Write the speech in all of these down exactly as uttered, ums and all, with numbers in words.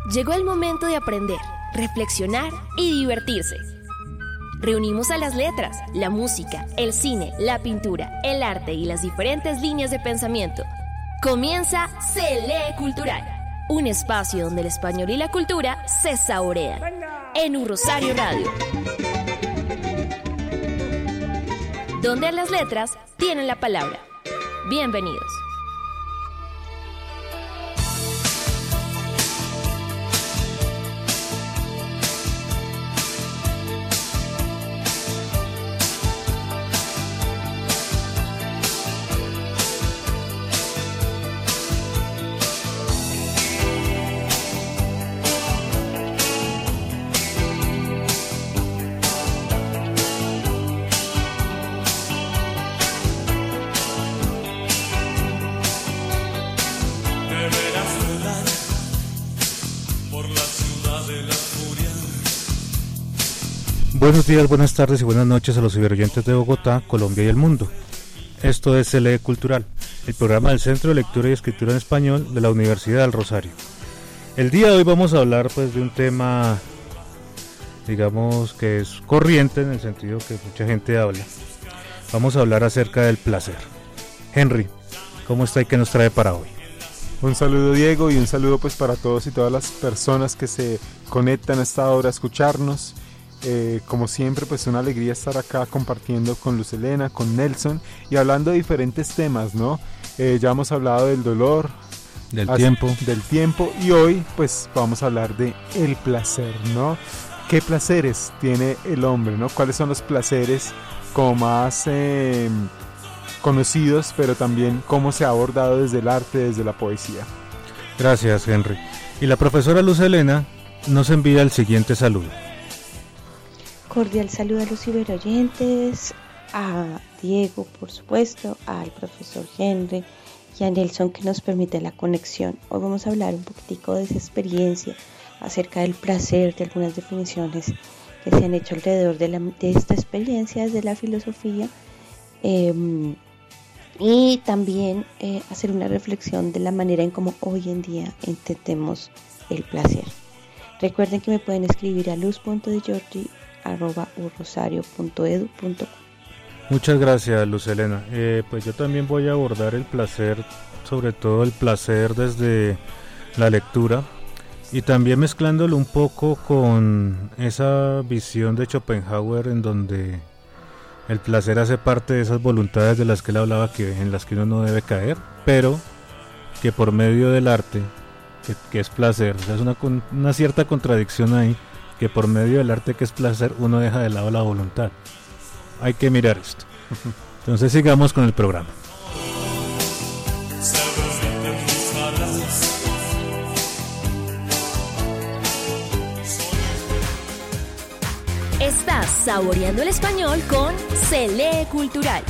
Llegó el momento de aprender, reflexionar y divertirse. Reunimos a las letras, la música, el cine, la pintura, el arte y las diferentes líneas de pensamiento. Comienza Se Lee Cultural, un espacio donde el español y la cultura se saborean. En Un Rosario Radio, donde las letras tienen la palabra. Bienvenidos. Buenos días, buenas tardes y buenas noches a los ciberoyentes de Bogotá, Colombia y el mundo. Esto es Se Lee Cultural, el programa del Centro de Lectura y Escritura en Español de la Universidad del Rosario. El día de hoy vamos a hablar pues de un tema, digamos que es corriente en el sentido que mucha gente habla. Vamos a hablar acerca del placer. Henry, ¿cómo está y qué nos trae para hoy? Un saludo, Diego, y un saludo pues para todos y todas las personas que se conectan a esta hora a escucharnos. Eh, como siempre, pues una alegría estar acá compartiendo con Luz Helena, con Nelson y hablando de diferentes temas, ¿no? Eh, ya hemos hablado del dolor, del tiempo, del tiempo y hoy pues vamos a hablar de el placer, ¿no? ¿Qué placeres tiene el hombre, ¿no? ¿Cuáles son los placeres como más eh, conocidos, pero también cómo se ha abordado desde el arte, desde la poesía? Gracias, Henry. Y la profesora Luz Helena nos envía el siguiente saludo. Cordial saludo a los ciberoyentes, a Diego, por supuesto, al profesor Henry y a Nelson, que nos permite la conexión. Hoy vamos a hablar un poquitico de esa experiencia acerca del placer, de algunas definiciones que se han hecho alrededor de, la, de esta experiencia desde la filosofía eh, y también eh, hacer una reflexión de la manera en cómo hoy en día entendemos el placer. Recuerden que me pueden escribir a luz punto de giorgi arroba urrosario punto edu punto com. Muchas gracias, Luz Helena. Eh, pues yo también voy a abordar el placer, sobre todo el placer desde la lectura y también mezclándolo un poco con esa visión de Schopenhauer en donde el placer hace parte de esas voluntades de las que él hablaba, que en las que uno no debe caer, pero que por medio del arte, que, que es placer, o sea, es una, una cierta contradicción ahí, que por medio del arte que es placer uno deja de lado la voluntad. Hay que mirar esto. Entonces sigamos con el programa. Estás saboreando el español con Se Lee Cultural.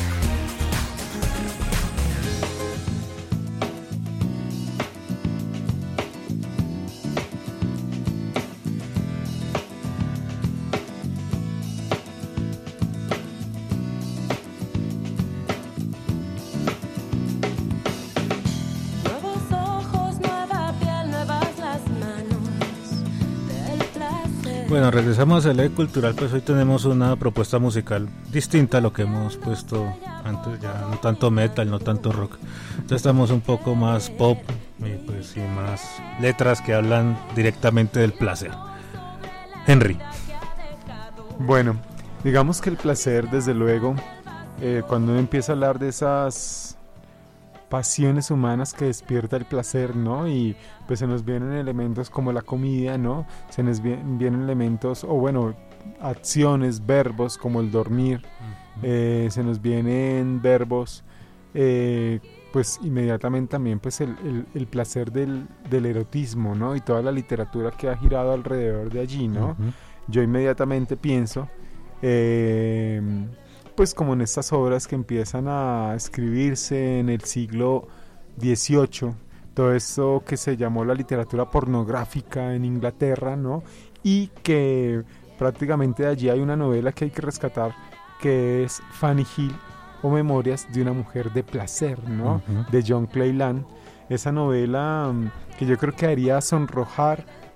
Bueno, regresamos a Se Lee Cultural, pues hoy tenemos una propuesta musical distinta a lo que hemos puesto antes, ya no tanto metal, no tanto rock. Entonces estamos un poco más pop y pues y más letras que hablan directamente del placer. Henry. Bueno, digamos que el placer, desde luego, eh, cuando uno empieza a hablar de esas pasiones humanas que despierta el placer, ¿no? Y pues se nos vienen elementos como la comida, ¿no? Se nos vienen elementos, o bueno, acciones, verbos como el dormir, uh-huh. eh, se nos vienen verbos, eh, pues inmediatamente también pues el, el, el placer del, del erotismo, ¿no? Y toda la literatura que ha girado alrededor de allí, ¿no? Uh-huh. Yo inmediatamente pienso eh, pues como en estas obras que empiezan a escribirse en el siglo dieciocho, todo esto que se llamó la literatura pornográfica en Inglaterra, ¿no? Y que prácticamente de allí hay una novela que hay que rescatar, que es Fanny Hill, o Memorias de una mujer de placer, ¿no? Uh-huh. De John Cleland. Esa novela um, que yo creo que haría sonrojar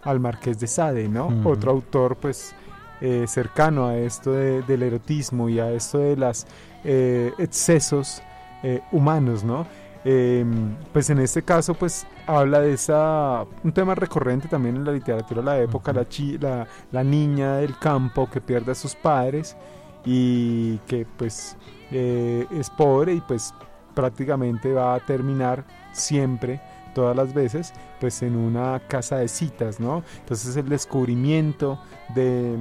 al Marqués de Sade, ¿no? Uh-huh. Otro autor pues eh, cercano a esto de, del erotismo y a esto de los eh, excesos eh, humanos, ¿no? Eh, pues en este caso pues habla de esa, un tema recurrente también en la literatura de la época, uh-huh. la, chi, la, la niña del campo que pierde a sus padres y que pues eh, es pobre y pues prácticamente va a terminar siempre, todas las veces, pues en una casa de citas, ¿no? Entonces el descubrimiento de,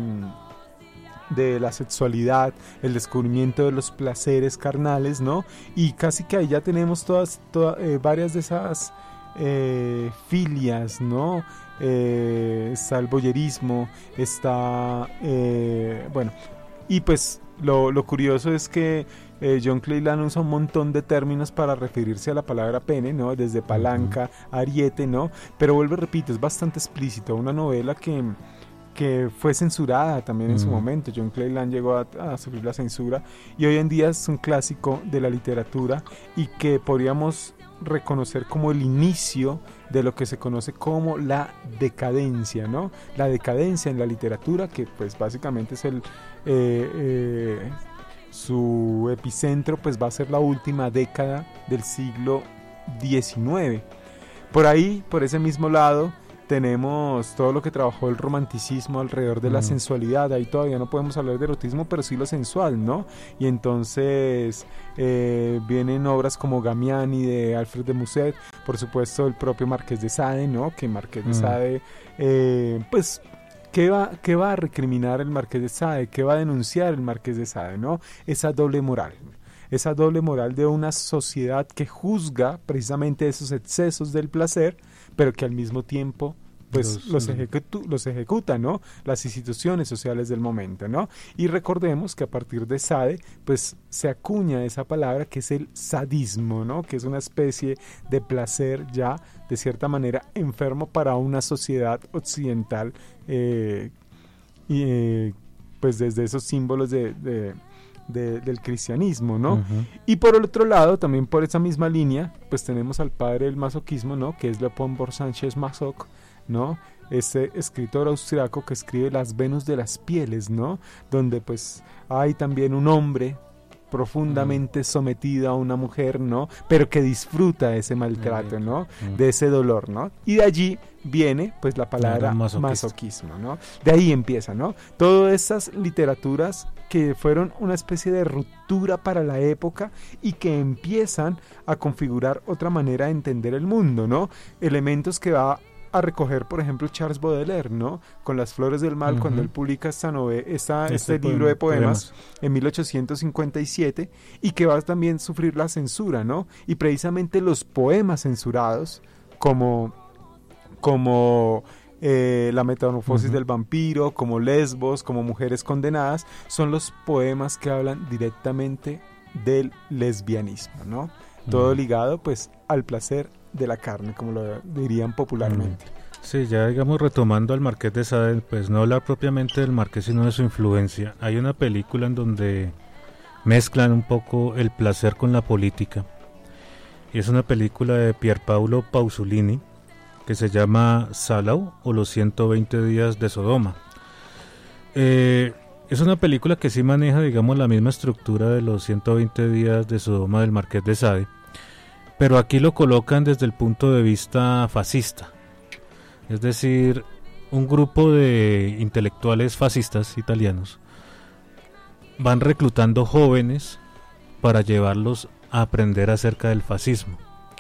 de la sexualidad, el descubrimiento de los placeres carnales, ¿no? Y casi que ahí ya tenemos todas, todas eh, varias de esas eh, filias, ¿no? Eh, está el voyerismo, está, eh, bueno, y pues lo, lo curioso es que Eh, John Cleland usa un montón de términos para referirse a la palabra pene, ¿no? Desde palanca, ariete, ¿no? Pero vuelvo, repito, es bastante explícito. Una novela que, que fue censurada también en uh-huh. su momento. John Cleland llegó a, a sufrir la censura y hoy en día es un clásico de la literatura y que podríamos reconocer como el inicio de lo que se conoce como la decadencia, ¿no? La decadencia en la literatura, que pues básicamente es el... Eh, eh, su epicentro pues va a ser la última década del siglo diecinueve. Por ahí, por ese mismo lado, tenemos todo lo que trabajó el romanticismo alrededor de mm. la sensualidad. Ahí todavía no podemos hablar de erotismo, pero sí lo sensual, ¿no? Y entonces eh, vienen obras como Gamiani de Alfred de Musset, por supuesto el propio Marqués de Sade, ¿no? Que Marqués de mm. Sade eh, pues ¿Qué va, ¿Qué va a recriminar el Marqués de Sade? ¿Qué va a denunciar el Marqués de Sade? ¿No? Esa doble moral. Esa doble moral de una sociedad que juzga precisamente esos excesos del placer, pero que al mismo tiempo pues los, los, ejecutu, los ejecuta, ¿no? Las instituciones sociales del momento, ¿no? Y recordemos que a partir de Sade, pues se acuña esa palabra que es el sadismo, ¿no? Que es una especie de placer ya, de cierta manera, enfermo para una sociedad occidental, eh, y eh, pues desde esos símbolos de... de De, del cristianismo, ¿no? Uh-huh. Y por el otro lado, también por esa misma línea, pues tenemos al padre del masoquismo, ¿no? Que es Leopold von Sanchez-Masoch, ¿no? Este escritor austriaco que escribe Las Venus de las Pieles, ¿no? Donde pues hay también un hombre profundamente uh-huh. sometido a una mujer, ¿no? Pero que disfruta ese maltrato, ¿no? Uh-huh. De ese dolor, ¿no? Y de allí viene pues la palabra masoquismo, ¿no? De ahí empieza, ¿no? Todas esas literaturas que fueron una especie de ruptura para la época y que empiezan a configurar otra manera de entender el mundo, ¿no? Elementos que va a recoger, por ejemplo, Charles Baudelaire, ¿no? Con Las Flores del Mal, uh-huh. cuando él publica esta nove- esta, este, este libro poema, de poemas, poemas en mil ochocientos cincuenta y siete, y que va a también sufrir la censura, ¿no? Y precisamente los poemas censurados, como, como eh, La Metamorfosis uh-huh. del Vampiro, como Lesbos, como Mujeres Condenadas, son los poemas que hablan directamente del lesbianismo, ¿no? Uh-huh. Todo ligado, pues, al placer de la carne, como lo dirían popularmente. Sí, ya digamos retomando al Marqués de Sade, pues no hablar propiamente del Marqués sino de su influencia. Hay una película en donde mezclan un poco el placer con la política y es una película de Pierpaolo Pasolini que se llama Salò o los ciento veinte días de Sodoma. Eh, es una película que sí maneja digamos la misma estructura de los ciento veinte días de Sodoma del Marqués de Sade, pero aquí lo colocan desde el punto de vista fascista, es decir, un grupo de intelectuales fascistas italianos van reclutando jóvenes para llevarlos a aprender acerca del fascismo.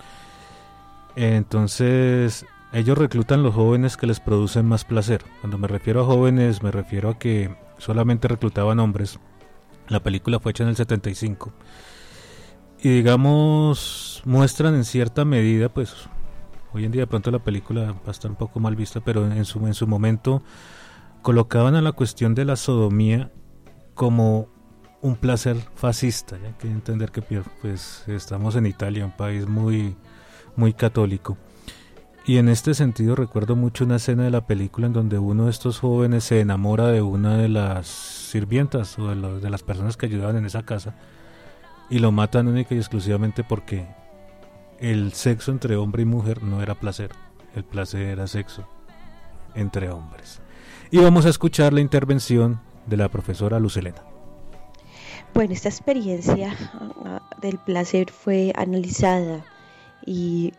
Entonces ellos reclutan los jóvenes que les producen más placer. Cuando me refiero a jóvenes me refiero a que solamente reclutaban hombres. La película fue hecha en el setenta y cinco y digamos muestran en cierta medida, pues hoy en día de pronto la película va a estar un poco mal vista, pero en su, en su momento colocaban a la cuestión de la sodomía como un placer fascista. Ya hay que entender que pues estamos en Italia, un país muy, muy católico, y en este sentido recuerdo mucho una escena de la película en donde uno de estos jóvenes se enamora de una de las sirvientas o de, lo, de las personas que ayudaban en esa casa, y lo matan única y exclusivamente porque el sexo entre hombre y mujer no era placer, el placer era sexo. entre hombres. Y vamos a escuchar la intervención de la profesora Luz Helena. Bueno, esta experiencia uh, del placer fue analizada y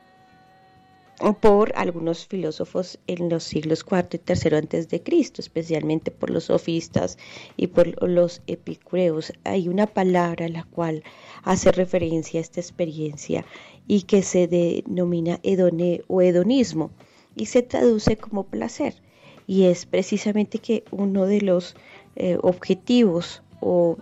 por algunos filósofos en los siglos cuarto y tercero antes de Cristo, especialmente por los sofistas y por los epicureos. Hay una palabra a la cual hace referencia a esta experiencia y que se denomina hedone o hedonismo y se traduce como placer, y es precisamente que uno de los eh, objetivos o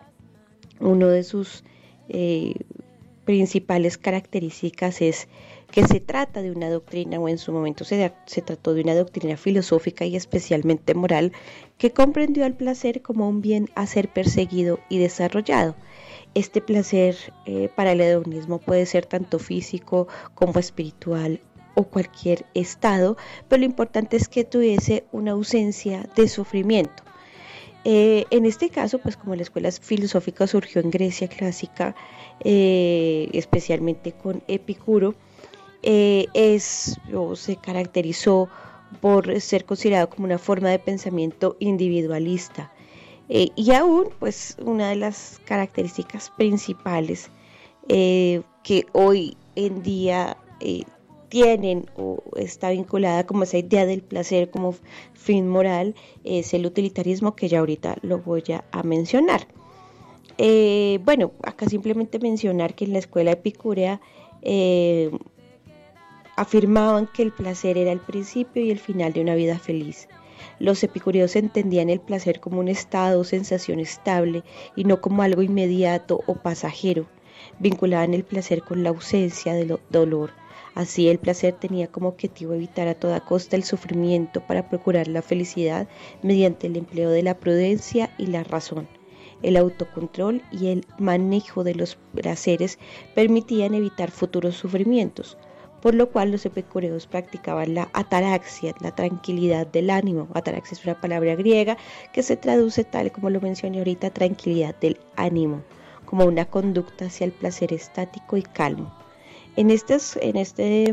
uno de sus eh, principales características es que se trata de una doctrina, o en su momento se, se trató de una doctrina filosófica y especialmente moral, que comprendió al placer como un bien a ser perseguido y desarrollado. Este placer eh, para el hedonismo puede ser tanto físico como espiritual o cualquier estado, pero lo importante es que tuviese una ausencia de sufrimiento. Eh, en este caso, pues como la escuela filosófica surgió en Grecia clásica, eh, especialmente con Epicuro, eh, es o se caracterizó por ser considerado como una forma de pensamiento individualista. Eh, y aún, pues una de las características principales eh, que hoy en día eh, tienen o está vinculada como esa idea del placer como fin moral es el utilitarismo, que ya ahorita lo voy a, a mencionar. Eh, bueno, acá simplemente mencionar que en la escuela epicúrea eh, afirmaban que el placer era el principio y el final de una vida feliz. Los epicureos entendían el placer como un estado o sensación estable y no como algo inmediato o pasajero. Vinculaban el placer con la ausencia del dolor. Así, el placer tenía como objetivo evitar a toda costa el sufrimiento para procurar la felicidad mediante el empleo de la prudencia y la razón. El autocontrol y el manejo de los placeres permitían evitar futuros sufrimientos, por lo cual los epicureos practicaban la ataraxia, la tranquilidad del ánimo. Ataraxia es una palabra griega que se traduce, tal como lo mencioné ahorita, tranquilidad del ánimo, como una conducta hacia el placer estático y calmo. En este, en este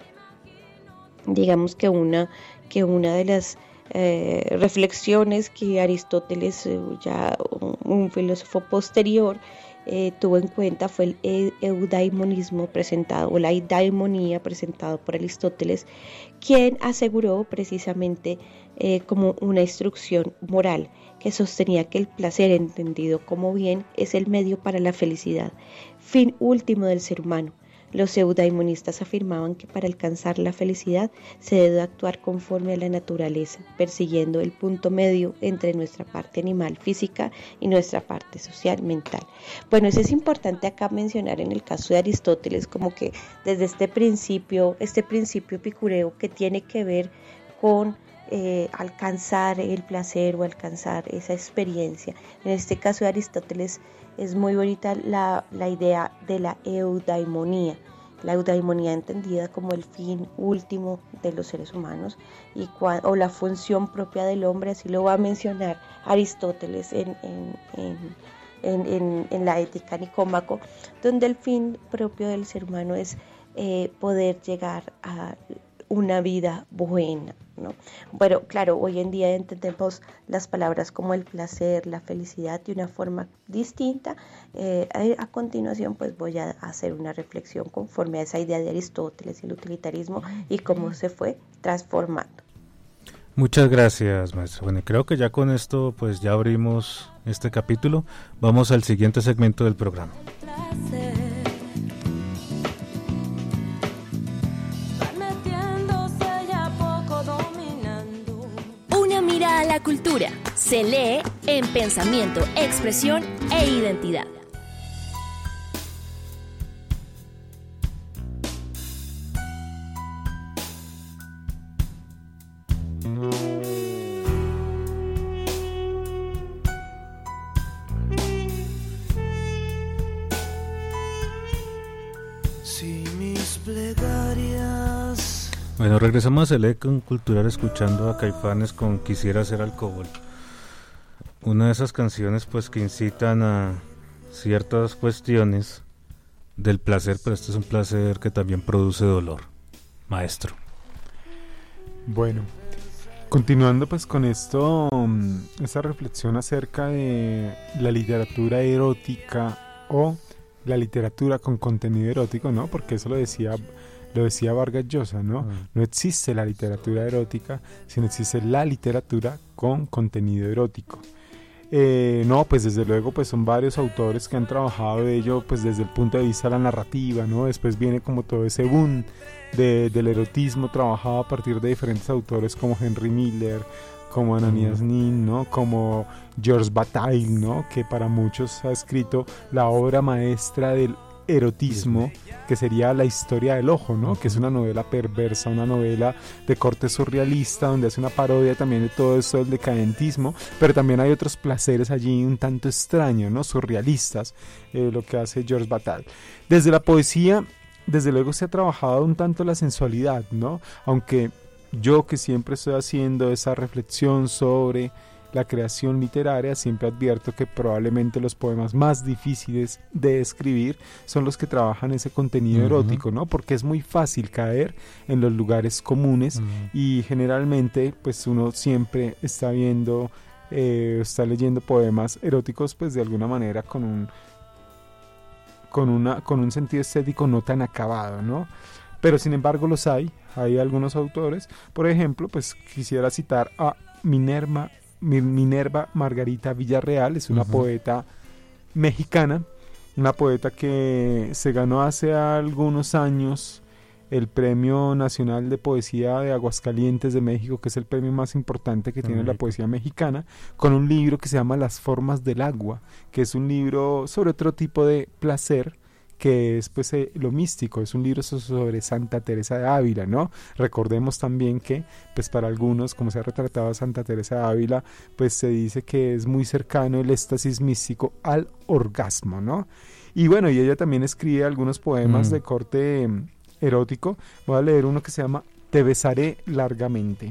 digamos que una, que una de las eh, reflexiones que Aristóteles, eh, ya un, un filósofo posterior, eh, tuvo en cuenta fue el eudaimonismo presentado, o la eudaimonía presentado por Aristóteles, quien aseguró precisamente eh, como una instrucción moral que sostenía que el placer, entendido como bien, es el medio para la felicidad, fin último del ser humano. Los eudaimonistas afirmaban que para alcanzar la felicidad se debe actuar conforme a la naturaleza, persiguiendo el punto medio entre nuestra parte animal física y nuestra parte social mental. Bueno, eso es importante acá mencionar en el caso de Aristóteles, como que desde este principio, este principio epicureo que tiene que ver con Eh, alcanzar el placer o alcanzar esa experiencia. En este caso de Aristóteles es muy bonita la, la idea de la eudaimonía, la eudaimonía entendida como el fin último de los seres humanos y cua, o la función propia del hombre, así lo va a mencionar Aristóteles en, en, en, en, en, en la Ética Nicómaco, donde el fin propio del ser humano es eh, poder llegar a una vida buena, ¿no? Pero claro, hoy en día entendemos las palabras como el placer, la felicidad de una forma distinta. Eh, a, a continuación pues voy a hacer una reflexión conforme a esa idea de Aristóteles y el utilitarismo y cómo se fue transformando. Muchas gracias, maestra. Bueno, creo que ya con esto pues ya abrimos este capítulo. Vamos al siguiente segmento del programa. A la cultura se lee en pensamiento, expresión e identidad. Si mis plegarias. Bueno, regresamos a Selección Cultural escuchando a Caifanes con Quisiera Ser Alcohol. Una de esas canciones pues que incitan a ciertas cuestiones del placer, pero este es un placer que también produce dolor. Maestro. Bueno, Continuando pues con esto, esta reflexión acerca de la literatura erótica o la literatura con contenido erótico, ¿no? Porque eso lo decía, lo decía Vargas Llosa, ¿no? Mm. No existe la literatura erótica, sino existe la literatura con contenido erótico. Eh, no, pues desde luego pues son varios autores que han trabajado de ello pues desde el punto de vista de la narrativa, ¿no? Después viene como todo ese boom de, del erotismo trabajado a partir de diferentes autores como Henry Miller, como Ananias Nin, ¿no? Como Georges Bataille, ¿no? Que para muchos ha escrito la obra maestra del erotismo, que sería La historia del ojo, ¿no? Que es una novela perversa, una novela de corte surrealista, donde hace una parodia también de todo esto del decadentismo, pero también hay otros placeres allí un tanto extraños, ¿no? Surrealistas, eh, lo que hace Georges Bataille. Desde la poesía, desde luego se ha trabajado un tanto la sensualidad, ¿no? Aunque yo, que siempre estoy haciendo esa reflexión sobre la creación literaria, siempre advierto que probablemente los poemas más difíciles de escribir son los que trabajan ese contenido uh-huh. erótico, ¿no? Porque es muy fácil caer en los lugares comunes uh-huh. y generalmente pues uno siempre está viendo, eh, está leyendo poemas eróticos pues de alguna manera con un, con una, con un sentido estético no tan acabado, ¿no? Pero sin embargo los hay, hay algunos autores, por ejemplo, pues quisiera citar a Minerva Minerva Margarita Villarreal, es una uh-huh. poeta mexicana, una poeta que se ganó hace algunos años el Premio Nacional de Poesía de Aguascalientes de México, que es el premio más importante que tiene uh-huh. la poesía mexicana, con un libro que se llama Las formas del agua, que es un libro sobre otro tipo de placer, que es pues eh, lo místico, es un libro sobre Santa Teresa de Ávila, ¿no? Recordemos también que pues para algunos, como se ha retratado a Santa Teresa de Ávila, pues se dice que es muy cercano el éxtasis místico al orgasmo, ¿no? Y bueno, y ella también escribe algunos poemas mm. de corte eh, erótico. Voy a leer uno que se llama Te besaré largamente.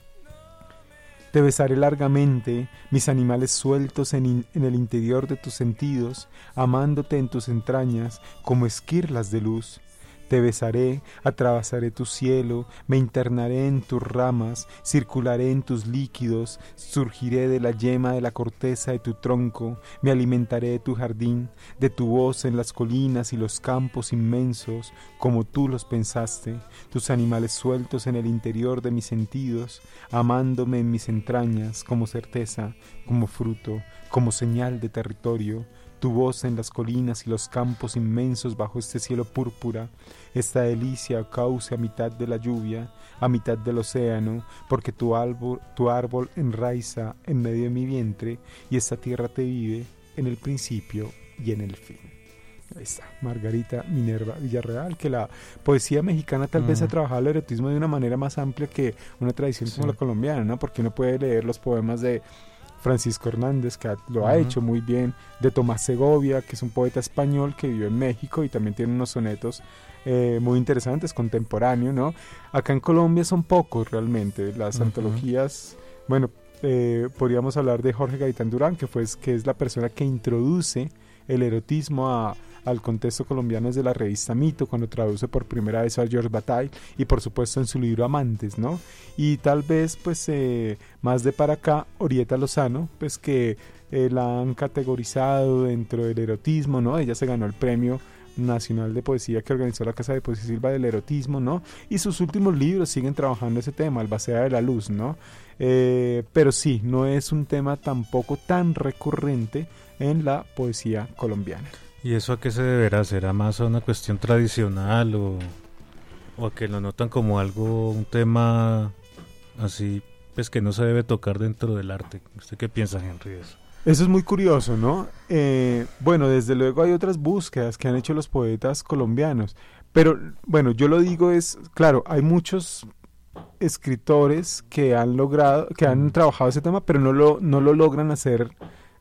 Te besaré largamente, mis animales sueltos en, in, en el interior de tus sentidos, amándote en tus entrañas como esquirlas de luz. Te besaré, atravesaré tu cielo, me internaré en tus ramas, circularé en tus líquidos, surgiré de la yema de la corteza de tu tronco, me alimentaré de tu jardín, de tu voz en las colinas y los campos inmensos, como tú los pensaste, tus animales sueltos en el interior de mis sentidos, amándome en mis entrañas como certeza, como fruto, como señal de territorio. Tu voz en las colinas y los campos inmensos bajo este cielo púrpura, esta delicia o cauce a mitad de la lluvia, a mitad del océano, porque tu árbol, tu árbol enraiza en medio de mi vientre y esta tierra te vive en el principio y en el fin. Ahí está, Margarita Minerva Villarreal, que la poesía mexicana tal mm. vez ha trabajado el erotismo de una manera más amplia que una tradición sí. como la colombiana, ¿no? Porque uno puede leer los poemas de Francisco Hernández, que lo uh-huh. ha hecho muy bien, de Tomás Segovia, que es un poeta español que vivió en México y también tiene unos sonetos eh, muy interesantes, contemporáneos, ¿no? Acá en Colombia son pocos realmente, las uh-huh. antologías, bueno, eh, podríamos hablar de Jorge Gaitán Durán, que, fue, que es la persona que introduce el erotismo a, al contexto colombiano desde la revista Mito, cuando traduce por primera vez a Georges Bataille, y por supuesto en su libro Amantes, ¿no? Y tal vez pues eh, más de para acá Orieta Lozano, pues que eh, la han categorizado dentro del erotismo, ¿no? Ella se ganó el premio nacional de poesía que organizó la Casa de Poesía Silva del erotismo, ¿no? Y sus últimos libros siguen trabajando ese tema, Albacea de la Luz, ¿no? Eh, pero sí, no es un tema tampoco tan recurrente en la poesía colombiana. ¿Y eso a qué se deberá? ¿Será más a una cuestión tradicional o, o a que lo notan como algo, un tema así, pues que no se debe tocar dentro del arte? ¿Usted qué piensa, Henry, de eso? Eso es muy curioso, ¿no? Eh, bueno, desde luego hay otras búsquedas que han hecho los poetas colombianos, pero bueno, yo lo digo es, claro, hay muchos escritores que han logrado, que han trabajado ese tema, pero no lo, no lo logran hacer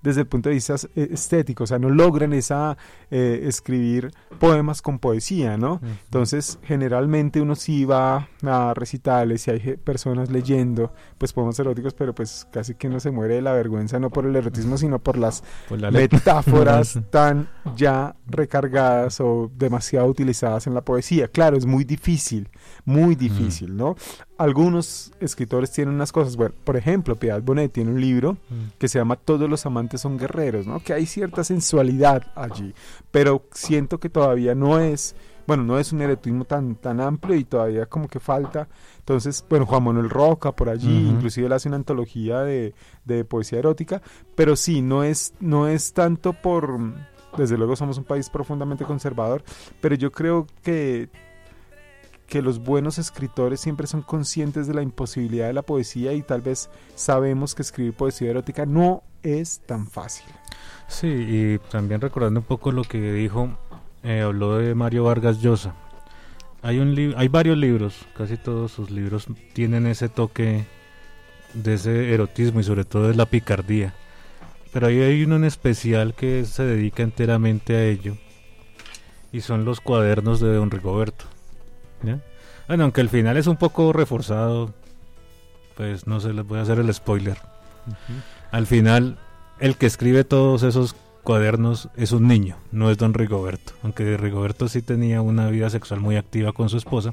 desde el punto de vista estético, o sea, no logran esa eh, escribir poemas con poesía, ¿no? Uh-huh. Entonces, generalmente uno sí va a recitales y hay personas leyendo, pues poemas eróticos, pero pues casi que uno se muere de la vergüenza, no por el erotismo, sino por las por la metáforas tan ya recargadas o demasiado utilizadas en la poesía. Claro, es muy difícil, muy difícil, uh-huh. ¿no? Algunos escritores tienen unas cosas, bueno, por ejemplo, Piedad Bonet tiene un libro mm. que se llama Todos los amantes son guerreros, ¿no? Que hay cierta sensualidad allí, pero siento que todavía no es, bueno, no es un erotismo tan, tan amplio y todavía como que falta. Entonces, bueno, Juan Manuel Roca por allí, uh-huh. inclusive él hace una antología de, de poesía erótica, pero sí, no es, no es tanto por, desde luego somos un país profundamente conservador, pero yo creo que que los buenos escritores siempre son conscientes de la imposibilidad de la poesía y tal vez sabemos que escribir poesía erótica no es tan fácil. Sí, y también recordando un poco lo que dijo, eh, habló de Mario Vargas Llosa. Hay, un li- hay varios libros, casi todos sus libros tienen ese toque de ese erotismo y sobre todo de la picardía. Pero ahí hay uno en especial que se dedica enteramente a ello y son los cuadernos de Don Rigoberto. ¿Ya? Bueno, aunque el final es un poco reforzado, pues no sé, les voy a hacer el spoiler. Uh-huh. Al final, el que escribe todos esos cuadernos es un niño, no es Don Rigoberto, aunque Rigoberto sí tenía una vida sexual muy activa con su esposa,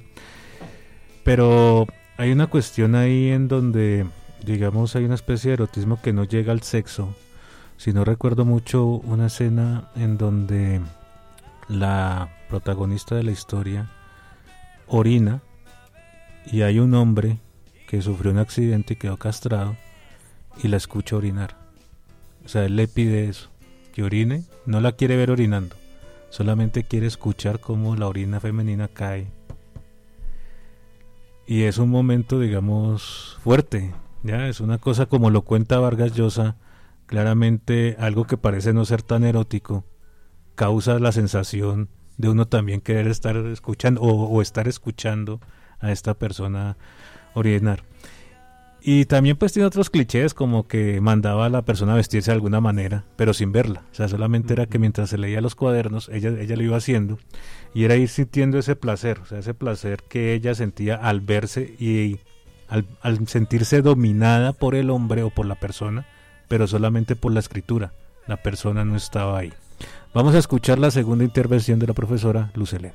pero hay una cuestión ahí en donde, digamos, hay una especie de erotismo que no llega al sexo. Si no recuerdo mucho una escena en donde la protagonista de la historia orina y hay un hombre que sufrió un accidente y quedó castrado y la escucha orinar. O sea, él le pide eso, que orine, no la quiere ver orinando, solamente quiere escuchar cómo la orina femenina cae. Y es un momento, digamos, fuerte, ya es una cosa como lo cuenta Vargas Llosa, claramente algo que parece no ser tan erótico, causa la sensación de uno también querer estar escuchando o, o estar escuchando a esta persona orinar. Y también pues tiene otros clichés como que mandaba a la persona a vestirse de alguna manera, pero sin verla. O sea, solamente era que mientras se leía los cuadernos, ella, ella lo iba haciendo y era ir sintiendo ese placer, o sea, ese placer que ella sentía al verse y al, al sentirse dominada por el hombre o por la persona, pero solamente por la escritura. La persona no estaba ahí. Vamos a escuchar la segunda intervención de la profesora Luz Helena.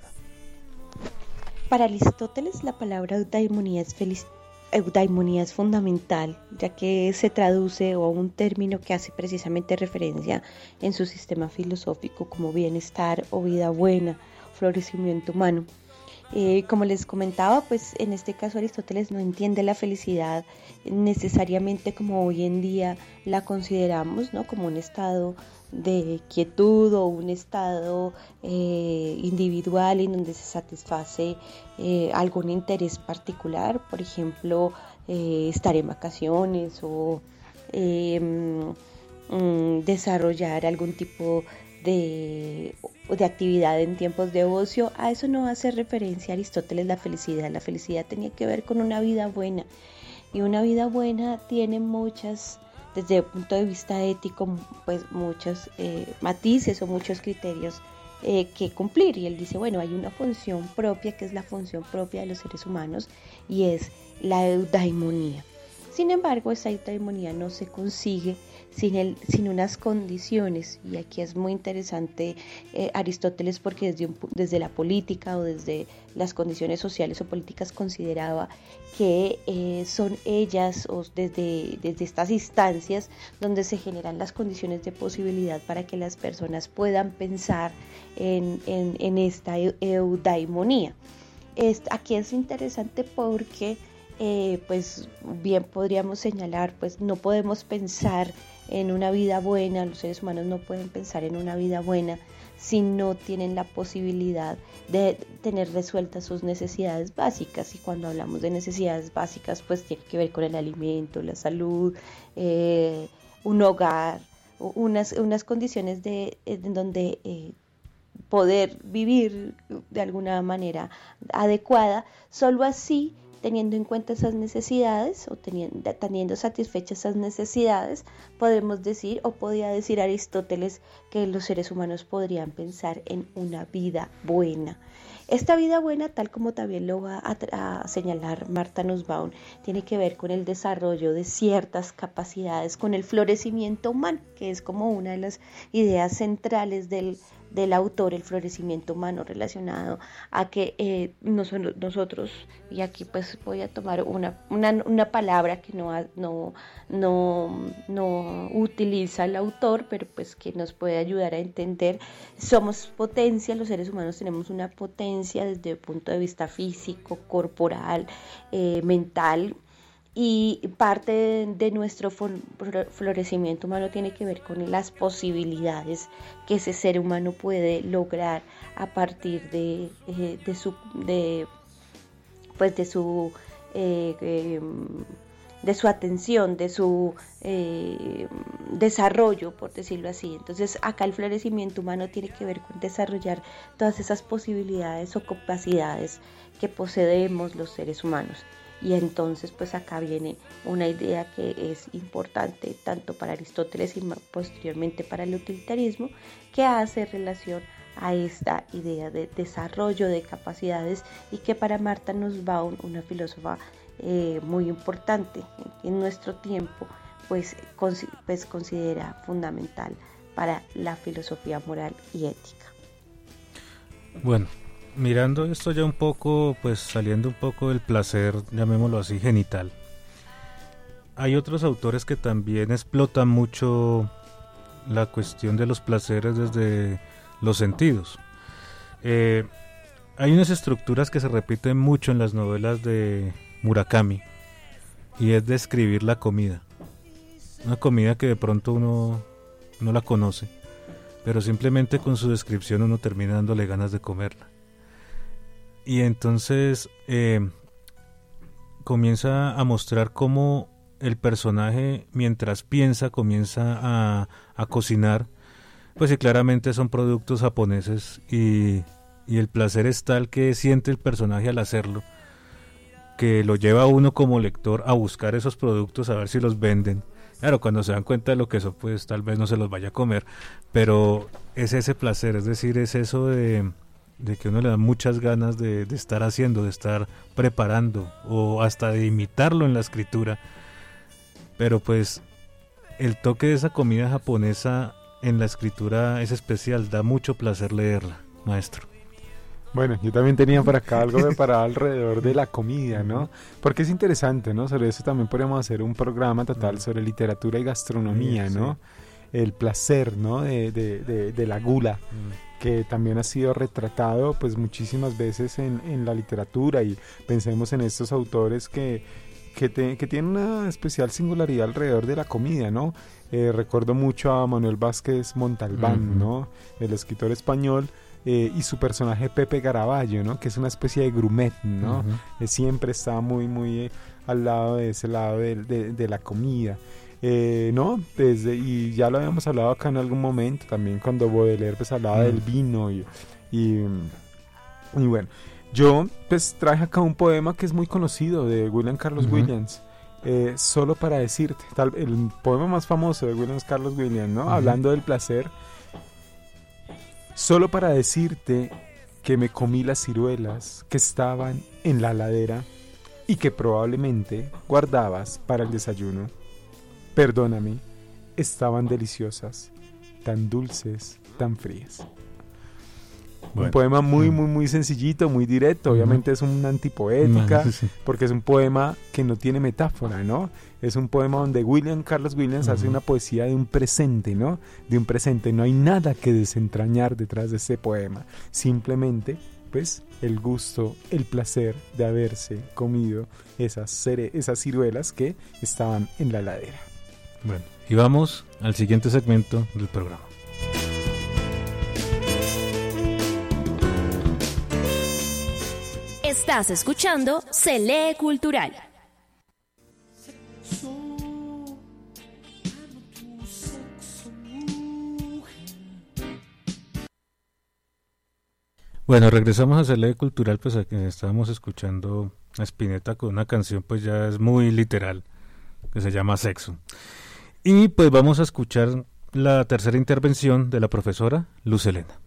Para Aristóteles, la palabra eudaimonía es, feliz, eudaimonía es fundamental, ya que se traduce a un término que hace precisamente referencia en su sistema filosófico como bienestar o vida buena, florecimiento humano. Eh, como les comentaba, pues en este caso Aristóteles no entiende la felicidad necesariamente como hoy en día la consideramos, ¿no? Como un estado de quietud o un estado eh, individual en donde se satisface eh, algún interés particular, por ejemplo, eh, estar en vacaciones o eh, mm, desarrollar algún tipo de, de actividad en tiempos de ocio. A eso no hace referencia Aristóteles la felicidad. La felicidad tenía que ver con una vida buena, y una vida buena tiene muchas, desde el punto de vista ético, pues muchos eh, matices o muchos criterios eh, que cumplir. Y él dice, bueno, hay una función propia que es la función propia de los seres humanos y es la eudaimonía. Sin embargo, esa eudaimonía no se consigue sin, el, sin unas condiciones, y aquí es muy interesante eh, Aristóteles, porque desde, un, desde la política o desde las condiciones sociales o políticas consideraba que eh, son ellas o desde, desde estas instancias donde se generan las condiciones de posibilidad para que las personas puedan pensar en, en, en esta eudaimonía. Es, aquí es interesante porque Eh, pues bien podríamos señalar, pues no podemos pensar en una vida buena, los seres humanos no pueden pensar en una vida buena si no tienen la posibilidad de tener resueltas sus necesidades básicas. Y cuando hablamos de necesidades básicas, pues tiene que ver con el alimento, la salud, eh, un hogar, unas, unas condiciones de, en donde eh, poder vivir de alguna manera adecuada. Solo así Teniendo en cuenta esas necesidades o teniendo, teniendo satisfechas esas necesidades, podemos decir o podía decir Aristóteles que los seres humanos podrían pensar en una vida buena. Esta vida buena, tal como también lo va a, a señalar Martha Nussbaum, tiene que ver con el desarrollo de ciertas capacidades, con el florecimiento humano, que es como una de las ideas centrales del, del autor, el florecimiento humano relacionado a que eh, nosotros, nosotros, y aquí pues voy a tomar una, una, una palabra que no, no, no, no utiliza el autor, pero pues que nos puede ayudar a entender, somos potencia, los seres humanos tenemos una potencia desde el punto de vista físico, corporal, eh, mental, y parte de, de nuestro florecimiento humano tiene que ver con las posibilidades que ese ser humano puede lograr a partir de, eh, de su de pues de su eh, eh, de su atención, de su eh, desarrollo, por decirlo así. Entonces acá el florecimiento humano tiene que ver con desarrollar todas esas posibilidades o capacidades que poseemos los seres humanos. Y entonces pues acá viene una idea que es importante tanto para Aristóteles y posteriormente para el utilitarismo, que hace relación a esta idea de desarrollo de capacidades y que para Martha Nussbaum, una filósofa eh, muy importante en nuestro tiempo, pues, cons- pues considera fundamental para la filosofía moral y ética. Bueno, mirando esto ya un poco, pues saliendo un poco del placer, llamémoslo así, genital, hay otros autores que también explotan mucho la cuestión de los placeres desde los sentidos. Eh, hay unas estructuras que se repiten mucho en las novelas de Murakami, y es describir la comida. Una comida que de pronto uno no la conoce, pero simplemente con su descripción uno termina dándole ganas de comerla. Y entonces eh, comienza a mostrar cómo el personaje, mientras piensa, comienza a, a cocinar, pues sí, claramente son productos japoneses, y, y el placer es tal que siente el personaje al hacerlo, que lo lleva a uno como lector a buscar esos productos, a ver si los venden. Claro, cuando se dan cuenta de lo que son, pues tal vez no se los vaya a comer, pero es ese placer, es decir, es eso de, de que uno le da muchas ganas de, de estar haciendo, de estar preparando, o hasta de imitarlo en la escritura. Pero pues el toque de esa comida japonesa en la escritura es especial, da mucho placer leerla, maestro. Bueno, yo también tenía por acá algo preparado alrededor de la comida, ¿no? Porque es interesante, ¿no? Sobre eso también podríamos hacer un programa total sobre literatura y gastronomía, ¿no? El placer, ¿no? De, de, de, de la gula, que también ha sido retratado pues muchísimas veces en, en la literatura, y pensemos en estos autores que, que, te, que tienen una especial singularidad alrededor de la comida, ¿no? Eh, recuerdo mucho a Manuel Vázquez Montalbán, uh-huh. ¿no? El escritor español. Eh, y su personaje Pepe Garaballo, ¿no? Que es una especie de grumet, ¿no? Uh-huh. Eh, siempre está muy, muy eh, al lado de ese lado de, de, de la comida, eh, ¿no? Desde, y ya lo habíamos hablado acá en algún momento, también cuando Baudelaire pues hablaba uh-huh. del vino, y, y, y bueno, yo pues traje acá un poema que es muy conocido de William Carlos uh-huh. Williams, eh, Solo para decirte, tal, el poema más famoso de William Carlos Williams, ¿no? Uh-huh. Hablando del placer. Solo para decirte que me comí las ciruelas que estaban en la ladera y que probablemente guardabas para el desayuno. Perdóname, estaban deliciosas, tan dulces, tan frías. Bueno. Un poema muy, muy, muy sencillito, muy directo. Obviamente uh-huh. es una antipoética, uh-huh. porque es un poema que no tiene metáfora, ¿no? Es un poema donde William Carlos Williams uh-huh. hace una poesía de un presente, ¿no? De un presente. No hay nada que desentrañar detrás de ese poema. Simplemente, pues, el gusto, el placer de haberse comido esas, cere- esas ciruelas que estaban en la ladera. Bueno, y vamos al siguiente segmento del programa. Estás escuchando Se Lee Cultural. Bueno, regresamos a Sele Cultural, pues aquí estábamos escuchando a Spinetta con una canción pues ya es muy literal, que se llama Sexo. Y pues vamos a escuchar la tercera intervención de la profesora Luz Helena.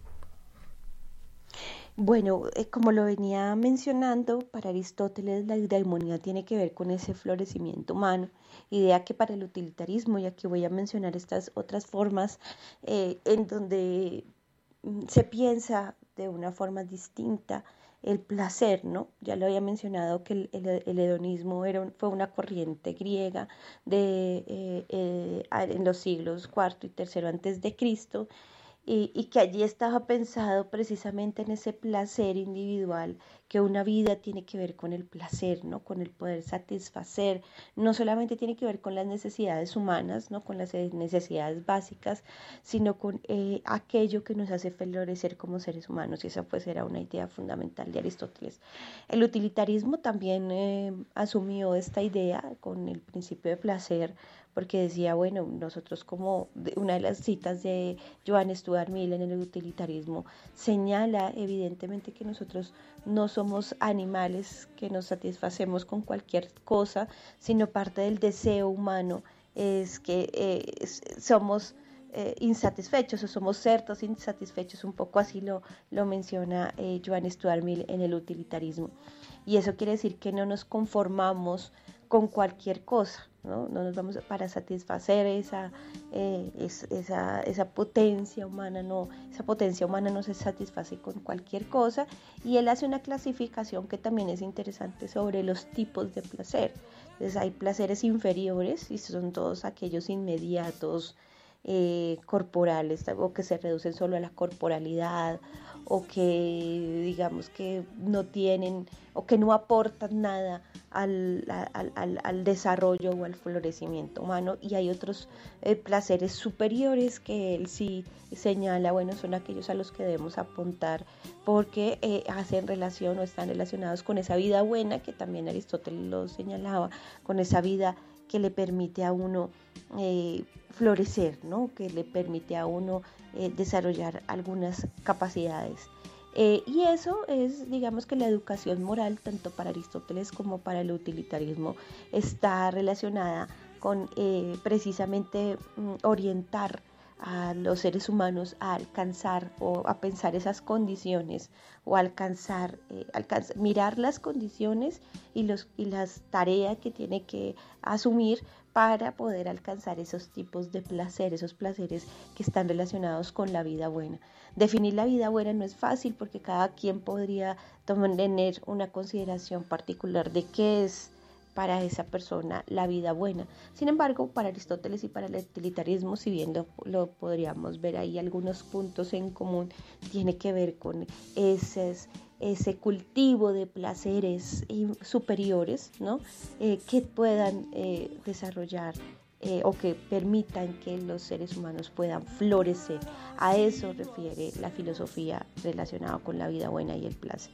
Bueno, eh, como lo venía mencionando, para Aristóteles la eudaimonia tiene que ver con ese florecimiento humano, idea que para el utilitarismo, y aquí voy a mencionar estas otras formas eh, en donde mm, se piensa de una forma distinta el placer, ¿no? Ya lo había mencionado que el, el, el hedonismo era un- fue una corriente griega de, eh, eh, a- en los siglos cuarto y tercero antes de Cristo, y, y que allí estaba pensado precisamente en ese placer individual, que una vida tiene que ver con el placer, ¿no? Con el poder satisfacer, no solamente tiene que ver con las necesidades humanas, ¿no? Con las eh, necesidades básicas, sino con eh, aquello que nos hace florecer como seres humanos, y esa pues era una idea fundamental de Aristóteles. El utilitarismo también eh, asumió esta idea con el principio de placer, porque decía, bueno, nosotros como de- una de las citas de Johann Stuart Mill en el utilitarismo señala evidentemente que nosotros no somos animales que nos satisfacemos con cualquier cosa, sino parte del deseo humano es que eh, es- somos eh, insatisfechos o somos certos insatisfechos, un poco así lo, lo menciona eh, Johann Stuart Mill en el utilitarismo. Y eso quiere decir que no nos conformamos con cualquier cosa, ¿no? No nos vamos a- para satisfacer esa, eh, es- esa, esa potencia humana, no, esa potencia humana no se satisface con cualquier cosa, y él hace una clasificación que también es interesante sobre los tipos de placer. Entonces hay placeres inferiores y son todos aquellos inmediatos, eh, corporales, o que se reducen solo a la corporalidad, o que digamos que no tienen o que no aportan nada al, al, al, al desarrollo o al florecimiento humano. Y hay otros eh, placeres superiores que él sí señala, bueno, son aquellos a los que debemos apuntar porque eh, hacen relación o están relacionados con esa vida buena, que también Aristóteles lo señalaba, con esa vida que le permite a uno eh, florecer, ¿no? Que le permite a uno eh, desarrollar algunas capacidades. Eh, y eso es, digamos que la educación moral, tanto para Aristóteles como para el utilitarismo, está relacionada con eh, precisamente mm, orientar a los seres humanos a alcanzar o a pensar esas condiciones, o alcanzar, eh, alcanzar mirar las condiciones y, los, y las tareas que tiene que asumir para poder alcanzar esos tipos de placer, esos placeres que están relacionados con la vida buena. Definir la vida buena no es fácil, porque cada quien podría tener una consideración particular de qué es para esa persona la vida buena. Sin embargo, para Aristóteles y para el utilitarismo, si bien lo, lo podríamos ver ahí algunos puntos en común, tiene que ver con ese, ese cultivo de placeres superiores, ¿no? Eh, que puedan eh, desarrollar eh, o que permitan que los seres humanos puedan florecer. A eso refiere la filosofía relacionada con la vida buena y el placer.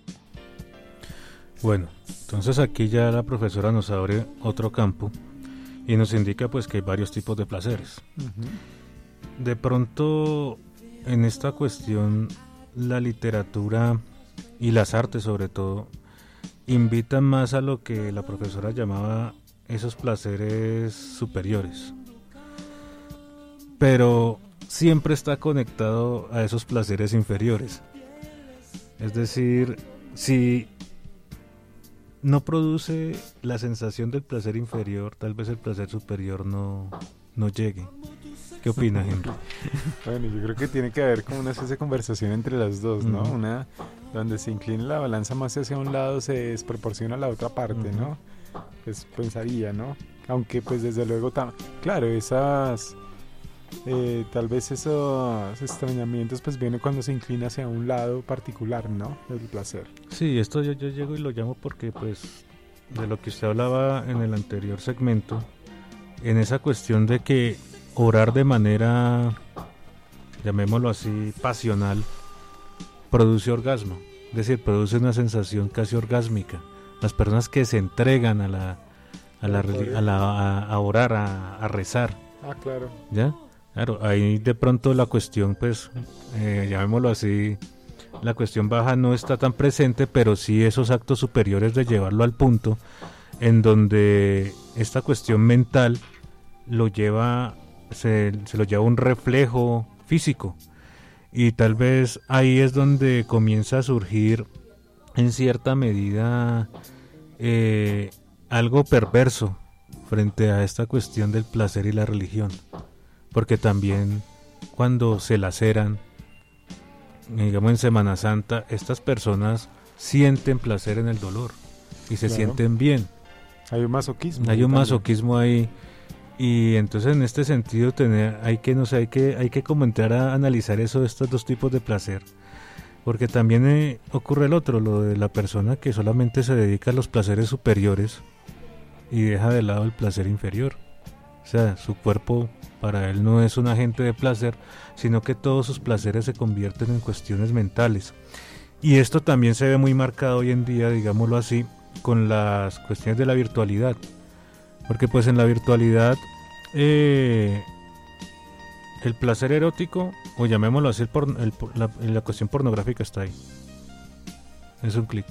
Bueno, entonces aquí ya la profesora nos abre otro campo y nos indica pues que hay varios tipos de placeres. Ujú. De pronto en esta cuestión la literatura y las artes sobre todo invitan más a lo que la profesora llamaba esos placeres superiores, pero siempre está conectado a esos placeres inferiores. Es decir, si no produce la sensación del placer inferior, tal vez el placer superior no, no llegue. ¿Qué opinas, Henry? Bueno, yo creo que tiene que haber como una especie de conversación entre las dos, ¿no? Ujú. Una donde se inclina la balanza más hacia un lado, se desproporciona a la otra parte, Ujú. ¿no? Pues pensaría, ¿no? Aunque pues desde luego, tam- claro, esas, eh, tal vez esos extrañamientos pues viene cuando se inclina hacia un lado particular, ¿no? Del placer. Sí, esto yo, yo llego y lo llamo porque pues de lo que usted hablaba en el anterior segmento, en esa cuestión de que orar de manera, llamémoslo así, pasional, produce orgasmo, es decir, produce una sensación casi orgásmica. Las personas que se entregan a la a la, reli- a, la a, a orar, a, a rezar, Ah, claro. ¿ya? Claro, ahí de pronto la cuestión, pues, eh, llamémoslo así, la cuestión baja no está tan presente, pero sí esos actos superiores de llevarlo al punto en donde esta cuestión mental lo lleva, se, se lo lleva un reflejo físico, y tal vez ahí es donde comienza a surgir en cierta medida eh, algo perverso frente a esta cuestión del placer y la religión, porque también cuando se laceran, digamos en Semana Santa, estas personas sienten placer en el dolor y se claro. sienten bien. Hay un masoquismo. Hay un masoquismo ahí, y entonces en este sentido tener, hay que no sé, hay que hay que comentar a analizar eso de estos dos tipos de placer, porque también eh, ocurre el otro, lo de la persona que solamente se dedica a los placeres superiores y deja de lado el placer inferior. O sea, su cuerpo para él no es un agente de placer, sino que todos sus placeres se convierten en cuestiones mentales. Y esto también se ve muy marcado hoy en día, digámoslo así, con las cuestiones de la virtualidad. Porque pues en la virtualidad eh, el placer erótico, o llamémoslo así, el por, el, la, la cuestión pornográfica está ahí. Es un clic.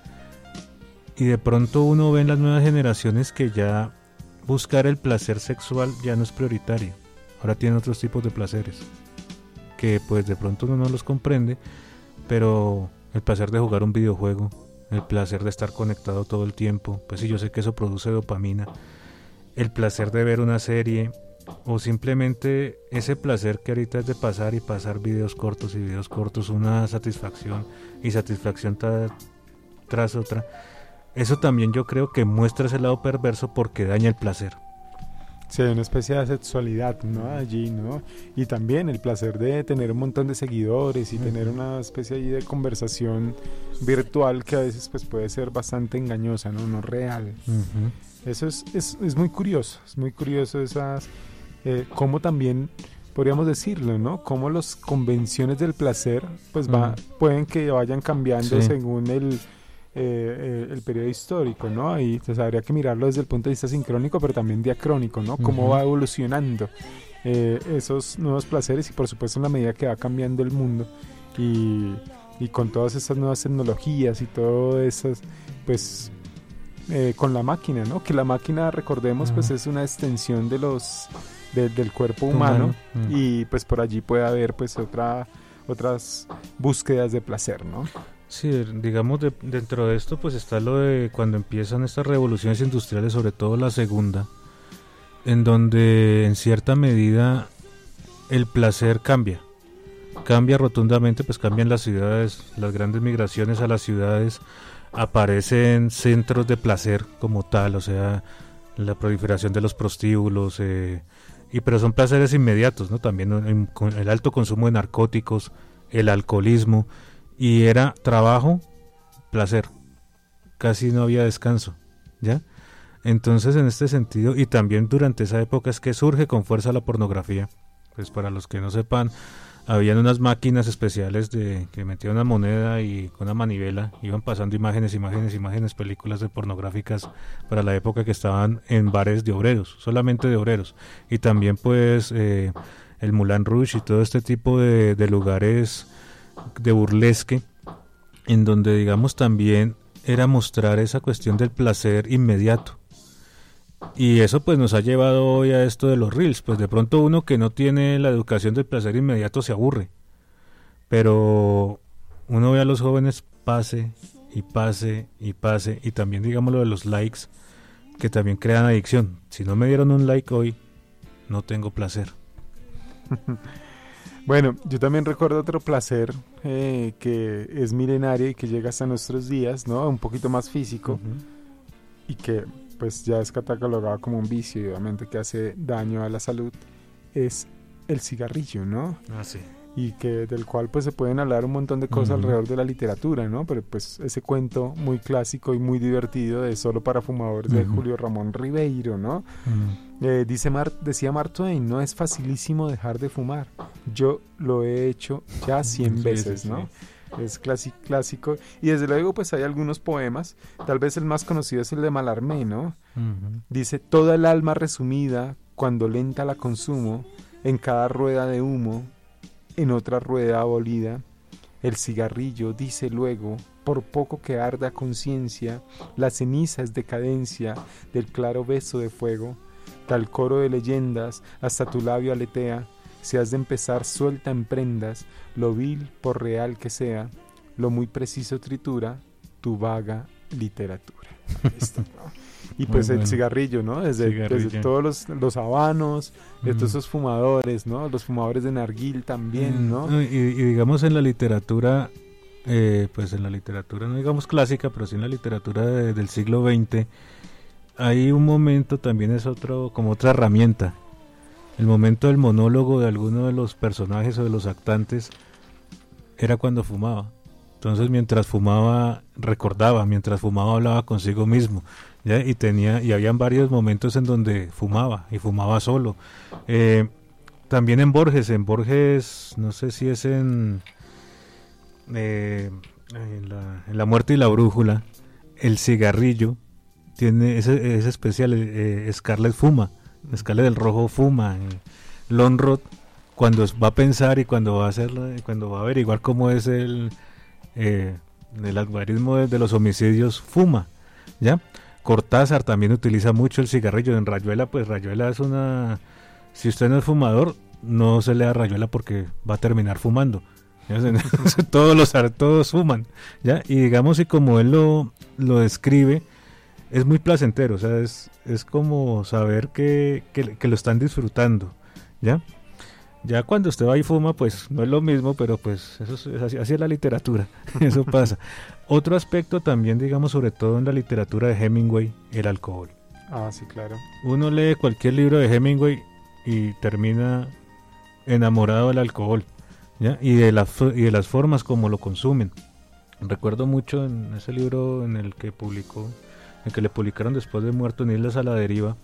Y de pronto uno ve en las nuevas generaciones que ya buscar el placer sexual ya no es prioritario. Ahora tienen otros tipos de placeres que pues de pronto uno no los comprende, pero el placer de jugar un videojuego, el placer de estar conectado todo el tiempo, pues sí, yo sé que eso produce dopamina, el placer de ver una serie, o simplemente ese placer que ahorita es de pasar y pasar videos cortos y videos cortos, una satisfacción y satisfacción tra- tras otra. Eso también yo creo que muestra ese lado perverso porque daña el placer. Sí, una especie de sexualidad, ¿no? Allí, ¿no? Y también el placer de tener un montón de seguidores y uh-huh. tener una especie allí de conversación virtual que a veces pues puede ser bastante engañosa, ¿no? No real. Uh-huh. Eso es, es, es muy curioso, es muy curioso esas, eh, cómo también podríamos decirlo, ¿no? Cómo las convenciones del placer pues va, uh-huh. pueden que vayan cambiando sí. según el... Eh, eh, el periodo histórico, ¿no? Y pues habría que mirarlo desde el punto de vista sincrónico, pero también diacrónico, ¿no? Cómo uh-huh. va evolucionando eh, esos nuevos placeres y por supuesto en la medida que va cambiando el mundo y, y con todas estas nuevas tecnologías y todo esas, pues eh, con la máquina, ¿no? Que la máquina, recordemos, uh-huh. pues es una extensión de los de, del cuerpo humano uh-huh. y pues por allí puede haber pues otra otras búsquedas de placer, ¿no? Sí, digamos de, dentro de esto pues está lo de cuando empiezan estas revoluciones industriales, sobre todo la segunda, en donde en cierta medida el placer cambia, cambia rotundamente, pues cambian las ciudades, las grandes migraciones a las ciudades, aparecen centros de placer como tal, o sea, la proliferación de los prostíbulos, eh, y pero son placeres inmediatos, ¿no? También el, el alto consumo de narcóticos, el alcoholismo. Y era trabajo, placer, casi no había descanso, ¿ya? Entonces en este sentido, y también durante esa época es que surge con fuerza la pornografía. Pues para los que no sepan, habían unas máquinas especiales de que metían una moneda y con una manivela iban pasando imágenes, imágenes, imágenes, películas de pornográficas para la época que estaban en bares de obreros, solamente de obreros. Y también pues eh, el Moulin Rouge y todo este tipo de, de lugares de burlesque, en donde digamos también era mostrar esa cuestión del placer inmediato, y eso pues nos ha llevado hoy a esto de los reels. Pues de pronto uno que no tiene la educación del placer inmediato se aburre, pero uno ve a los jóvenes pase y pase y pase, y también digamos lo de los likes, que también crean adicción. Si no me dieron un like hoy, no tengo placer. Bueno, yo también recuerdo otro placer eh, que es milenario y que llega hasta nuestros días, ¿no? Un poquito más físico uh-huh. y que pues ya es catalogado como un vicio y obviamente que hace daño a la salud, es el cigarrillo, ¿no? Ah, sí. Y que del cual pues se pueden hablar un montón de cosas uh-huh. alrededor de la literatura, ¿no? Pero pues ese cuento muy clásico y muy divertido de Solo para Fumadores uh-huh. de Julio Ramón Ribeiro, ¿no? Uh-huh. Eh, dice Mar, decía Mark Twain, no es facilísimo dejar de fumar. Yo lo he hecho ya cien sí, veces, sí, ¿no? Sí. Es clásico, clásico. Y desde luego pues hay algunos poemas, tal vez el más conocido es el de Mallarmé, ¿no? Uh-huh. Dice, toda el alma resumida, cuando lenta la consumo, en cada rueda de humo, en otra rueda abolida, El cigarrillo dice luego, por poco que arda conciencia, la ceniza es decadencia del claro beso de fuego. Tal coro de leyendas hasta tu labio aletea, si has de empezar suelta en prendas, lo vil por real que sea, lo muy preciso tritura, tu vaga literatura. Listo, ¿no? Y pues Muy el bueno. cigarrillo, ¿no? Desde, Cigarrillo. desde todos los, los habanos, de Mm. todos esos fumadores, ¿no? Los fumadores de narguil también, ¿no? Mm, Y, y digamos en la literatura, eh, pues en la literatura, no digamos clásica, pero sí en la literatura de- del siglo veinte, hay un momento, también es otro, como otra herramienta. El momento del monólogo de alguno de los personajes o de los actantes era cuando fumaba. Entonces mientras fumaba recordaba, mientras fumaba hablaba consigo mismo, ¿ya? Y tenía y habían varios momentos en donde fumaba y fumaba solo. Eh, también en Borges, en Borges, no sé si es en eh, en, la, en La muerte y la brújula, el cigarrillo tiene ese es especial. eh, Scarlett fuma, Scarlett del Rojo fuma. eh, Lonrod cuando va a pensar y cuando va a hacer, cuando va a averiguar cómo es el eh, el algoritmo de, de los homicidios, fuma, ¿ya? Cortázar también utiliza mucho el cigarrillo. En Rayuela, pues Rayuela es una, si usted no es fumador, no se lea Rayuela porque va a terminar fumando. ¿Ya? todos los todos fuman, ¿ya? Y digamos, y como él lo, lo describe, es muy placentero, o sea, es, es como saber que, que, que lo están disfrutando, ¿ya? Ya cuando usted va y fuma, pues no es lo mismo, pero pues eso es, es así, así es la literatura, eso pasa. Otro aspecto también, digamos, sobre todo en la literatura de Hemingway, el alcohol. Ah, sí, claro. Uno lee cualquier libro de Hemingway y termina enamorado del alcohol, ¿ya? Y de, la, y de las formas como lo consumen. Recuerdo mucho en ese libro en el que publicó, en el que le publicaron después de muerto, en Islas a la deriva,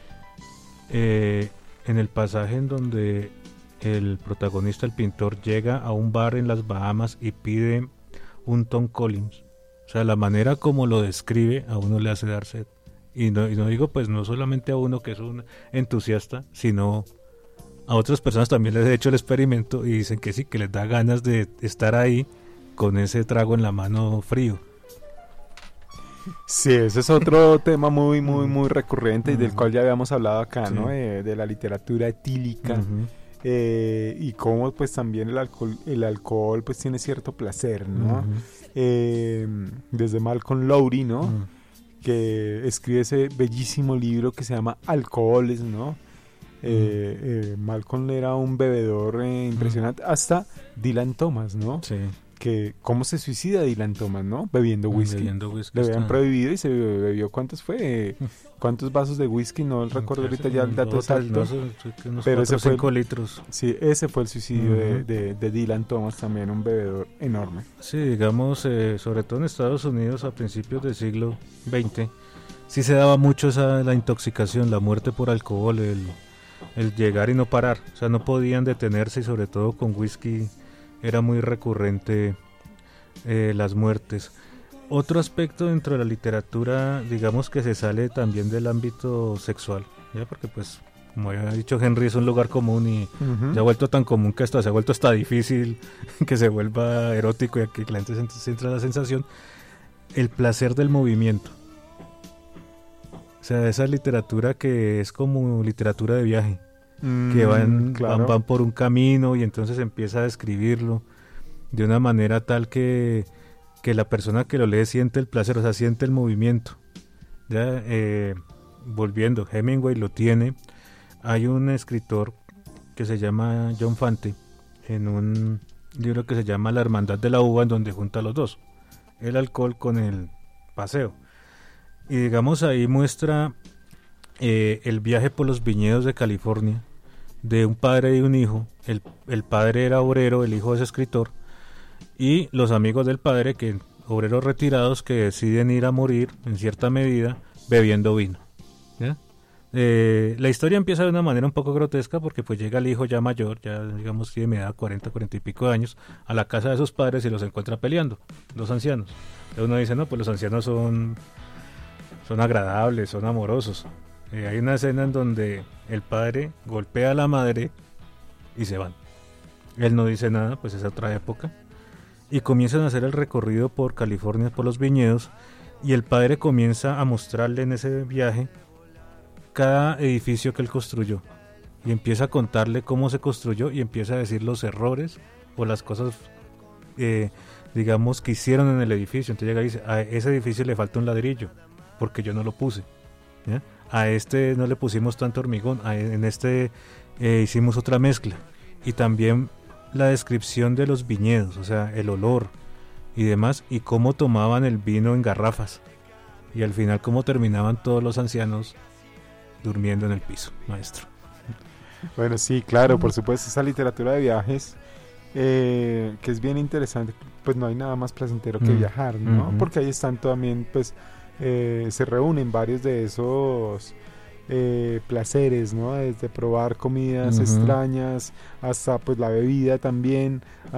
eh, en el pasaje en donde el protagonista, el pintor, llega a un bar en las Bahamas y pide un Tom Collins. O sea, la manera como lo describe a uno le hace dar sed. Y no, y no digo pues no solamente a uno que es un entusiasta, sino a otras personas también les he hecho el experimento y dicen que sí, que les da ganas de estar ahí con ese trago en la mano frío. Sí, ese es otro tema muy, muy, muy recurrente y del Ujú. cual ya habíamos hablado acá, Sí. ¿no? Eh, de la literatura etílica. Ujú. eh, y cómo pues también el alcohol, el alcohol pues tiene cierto placer, ¿no? Ujú. Eh, desde Malcolm Lowry, ¿no? Ujú. Que escribe ese bellísimo libro que se llama Alcoholes, ¿no? Eh, eh, Malcolm era un bebedor eh, impresionante, hasta Dylan Thomas, ¿no? Sí. Que cómo se suicida Dylan Thomas, ¿no? Bebiendo whisky. Bebiendo whisky Le habían está- prohibido y se bebió, ¿cuántos fue? Eh, ¿Cuántos vasos de whisky? No recuerdo ahorita ya el dato Dos, tres, exacto. no sé, unos Pero cuatro ese o fue el- cinco litros. Sí, ese fue el suicidio de, Ujú. de, de Dylan Thomas, también un bebedor enorme. Sí, digamos, eh, sobre todo en Estados Unidos a principios del siglo veinte, sí se daba mucho esa la intoxicación, la muerte por alcohol, el, el llegar y no parar. O sea, no podían detenerse y sobre todo con whisky era muy recurrente eh, las muertes. Otro aspecto dentro de la literatura, digamos que se sale también del ámbito sexual, ¿ya? Porque pues, como había dicho Henry, es un lugar común y Ujú. se ha vuelto tan común que hasta se ha vuelto hasta difícil que se vuelva erótico y que la gente se centra la sensación. El placer del movimiento. O sea, esa literatura que es como literatura de viaje, que Mm, van, claro. van, van por un camino y entonces empieza a describirlo de una manera tal que, que la persona que lo lee siente el placer, o sea, siente el movimiento. Ya, eh, volviendo, Hemingway lo tiene. Hay un escritor que se llama John Fante en un libro que se llama La Hermandad de la Uva, en donde junta los dos, el alcohol con el paseo. Y digamos ahí muestra eh, el viaje por los viñedos de California de un padre y un hijo. El, el padre era obrero, el hijo es escritor, y los amigos del padre, que obreros retirados que deciden ir a morir en cierta medida bebiendo vino, ¿ya? Eh, la historia empieza de una manera un poco grotesca porque pues llega el hijo ya mayor, ya digamos tiene edad cuarenta, cuarenta y pico de años, a la casa de sus padres y los encuentra peleando, los ancianos. Entonces uno dice, no, pues los ancianos son, son agradables, son amorosos. Eh, hay una escena en donde el padre golpea a la madre y se van. Él no dice nada, pues es otra época. y comienzan a hacer el recorrido por California, por los viñedos, y el padre comienza a mostrarle en ese viaje cada edificio que él construyó, y empieza a contarle cómo se construyó y empieza a decir los errores o las cosas eh, digamos que hicieron en el edificio. Entonces llega y dice, a ese edificio le falta un ladrillo porque yo no lo puse, ¿ya? A este no le pusimos tanto hormigón, a, en este eh, hicimos otra mezcla. Y también la descripción de los viñedos, o sea, el olor y demás, y cómo tomaban el vino en garrafas, y al final cómo terminaban todos los ancianos durmiendo en el piso, maestro. Bueno, sí, claro, por supuesto, esa literatura de viajes, eh, que es bien interesante, pues no hay nada más placentero que Mm. viajar, ¿no? Ujú. Porque ahí están también, pues, eh, se reúnen varios de esos eh, placeres, ¿no? Desde probar comidas Ujú. extrañas, hasta pues la bebida también,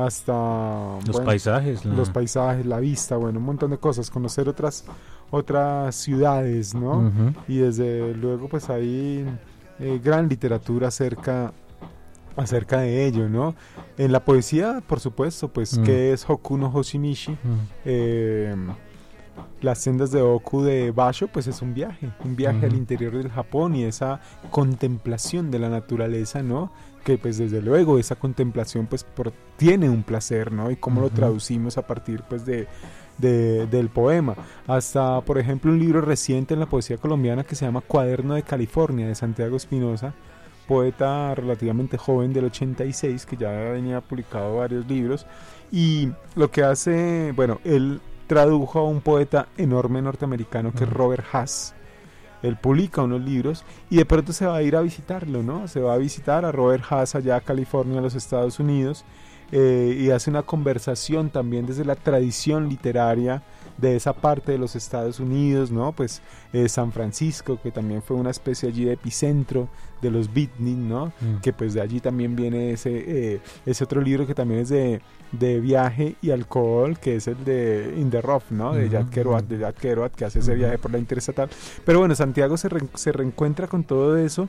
hasta Los bueno, paisajes, la- los paisajes, la vista, bueno, un montón de cosas, conocer otras otras ciudades, ¿no? Ujú. Y desde luego pues hay eh, gran literatura acerca acerca de ello, ¿no? En la poesía, por supuesto, pues Mm. que es Hoku no Hoshimishi, Mm. eh, las sendas de Oku de Basho, pues es un viaje, un viaje Ujú. al interior del Japón, y esa contemplación de la naturaleza, ¿no? Que pues desde luego esa contemplación pues por, tiene un placer, ¿no? Y cómo lo Ujú. traducimos a partir pues de, de- del poema. Hasta, por ejemplo, un libro reciente en la poesía colombiana que se llama Cuaderno de California, de Santiago Espinosa, poeta relativamente joven del ochenta y seis, que ya venía publicado varios libros, y lo que hace, bueno, él tradujo a un poeta enorme norteamericano que es Ujú. Robert Hass. Él publica unos libros y de pronto se va a ir a visitarlo, ¿no? Se va a visitar a Robert Hass allá a California, a los Estados Unidos, eh, y hace una conversación también desde la tradición literaria de esa parte de los Estados Unidos, ¿no? Pues eh, San Francisco, que también fue una especie allí de epicentro de los beatnik, ¿no? Mm. Que pues de allí también viene ese, eh, ese otro libro que también es de, de viaje y alcohol, que es el de In the Rough, ¿no? De Ujú. Jack Kerouac, de Jack Kerouac, que hace ese Ujú. viaje por la interestatal. Pero bueno, Santiago se, re- se reencuentra con todo eso,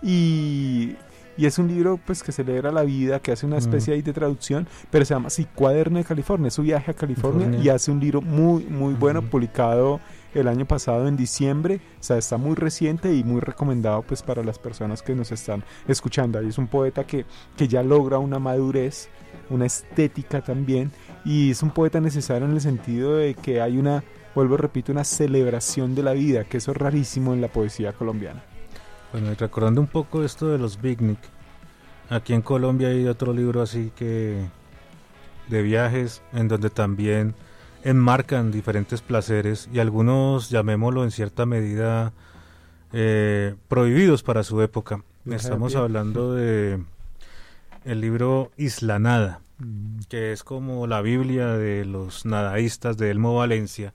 y, y es un libro pues que celebra la vida, que hace una especie ahí de traducción, pero se llama así Cuaderno de California, es su viaje a California, California. y hace un libro muy muy bueno, Ujú. publicado el año pasado en diciembre, o sea, está muy reciente y muy recomendado pues para las personas que nos están escuchando. Ahí es un poeta que, que ya logra una madurez, una estética también, y es un poeta necesario en el sentido de que hay una, vuelvo repito, una celebración de la vida, que eso es rarísimo en la poesía colombiana. Bueno, y recordando un poco esto de los beatnik, aquí en Colombia hay otro libro así que de viajes, en donde también enmarcan diferentes placeres, y algunos, llamémoslo en cierta medida, eh, prohibidos para su época. Viaje a Estamos pie. hablando de el libro Isla Nada, Mm. que es como la Biblia de los nadaístas de Elmo Valencia.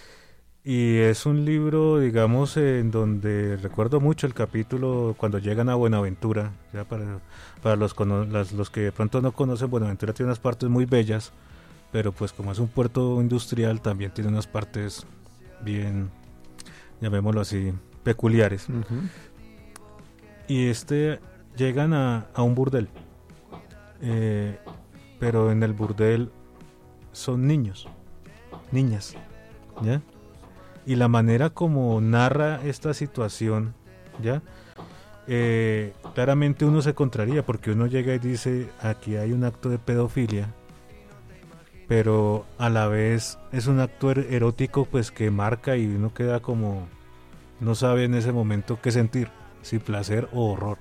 Y es un libro, digamos, en donde recuerdo mucho el capítulo cuando llegan a Buenaventura. Ya para, para los, cono- las- los que de pronto no conocen, Buenaventura tiene unas partes muy bellas, pero pues como es un puerto industrial, también tiene unas partes bien, llamémoslo así, peculiares. Ujú. Y este llegan a, a un burdel, eh, pero en el burdel son niños, niñas, ¿ya? Y la manera como narra esta situación, ¿ya? Eh, claramente uno se contraría, porque uno llega y dice, aquí hay un acto de pedofilia, pero a la vez es un acto er- erótico pues que marca, y uno queda como, no sabe en ese momento qué sentir, si placer o horror.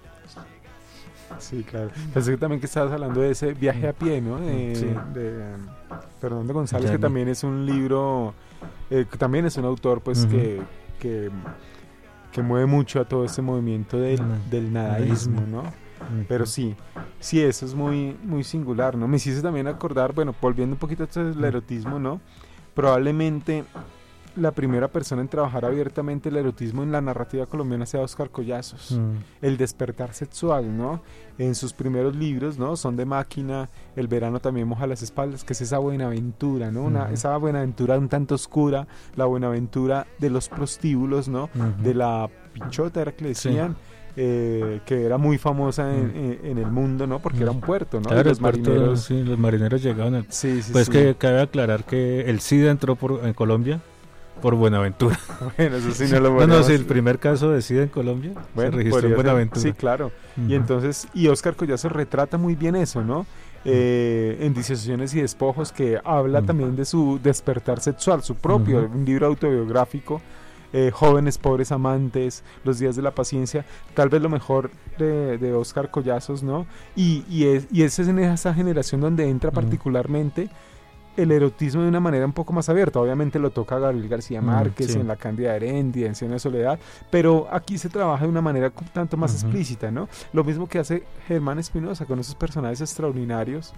Sí, claro. Pensé que también que estabas hablando de ese viaje a pie, ¿no? De, Sí. de, um, Fernando González, Ya que vi. también es un libro, eh, que también es un autor, pues, Ujú. que, que, que mueve mucho a todo ese movimiento del, Na- del nadaísmo, nadaísmo. ¿no? Pero sí, sí, eso es muy, muy singular, ¿no? Me hiciste también acordar, bueno, volviendo un poquito al erotismo, ¿no? Probablemente la primera persona en trabajar abiertamente el erotismo en la narrativa colombiana sea Óscar Collazos. Mm. El despertar sexual, ¿no? En sus primeros libros, ¿no? Son de máquina, El verano también moja las espaldas, que es esa buenaventura, ¿no? Una, Uh-huh. Esa buenaventura un tanto oscura, la buenaventura de los prostíbulos, ¿no? Uh-huh. De la pichota, era que le decían. Sí. Eh, que era muy famosa en, en, en el mundo, ¿no? Porque Mm. era un puerto, ¿no? Claro, Y los el puerto, marineros. sí, los marineros llegaban al... Sí, sí, Pues sí. que cabe aclarar que el SIDA entró por, en Colombia por Buenaventura. Bueno, eso sí no lo No, no, podemos- sí, el primer caso de SIDA en Colombia Bueno, se registró podría en ser. Buenaventura. Sí, claro. Ujú. Y entonces, y Óscar Collazos retrata muy bien eso, ¿no? Eh, en Disociaciones y Despojos, que habla Mm. también de su despertar sexual, su propio, Ujú. un libro autobiográfico, eh, Jóvenes, Pobres Amantes, Los Días de la Paciencia, tal vez lo mejor de, de Óscar Collazos, ¿no? Y, y, es, y esa es en esa generación donde entra Mm. particularmente el erotismo de una manera un poco más abierta. Obviamente lo toca Gabriel García Mm, Márquez, sí. en La Cándida Heredia, en Cien de Soledad, pero aquí se trabaja de una manera un tanto más Ujú. explícita, ¿no? Lo mismo que hace Germán Espinosa con esos personajes extraordinarios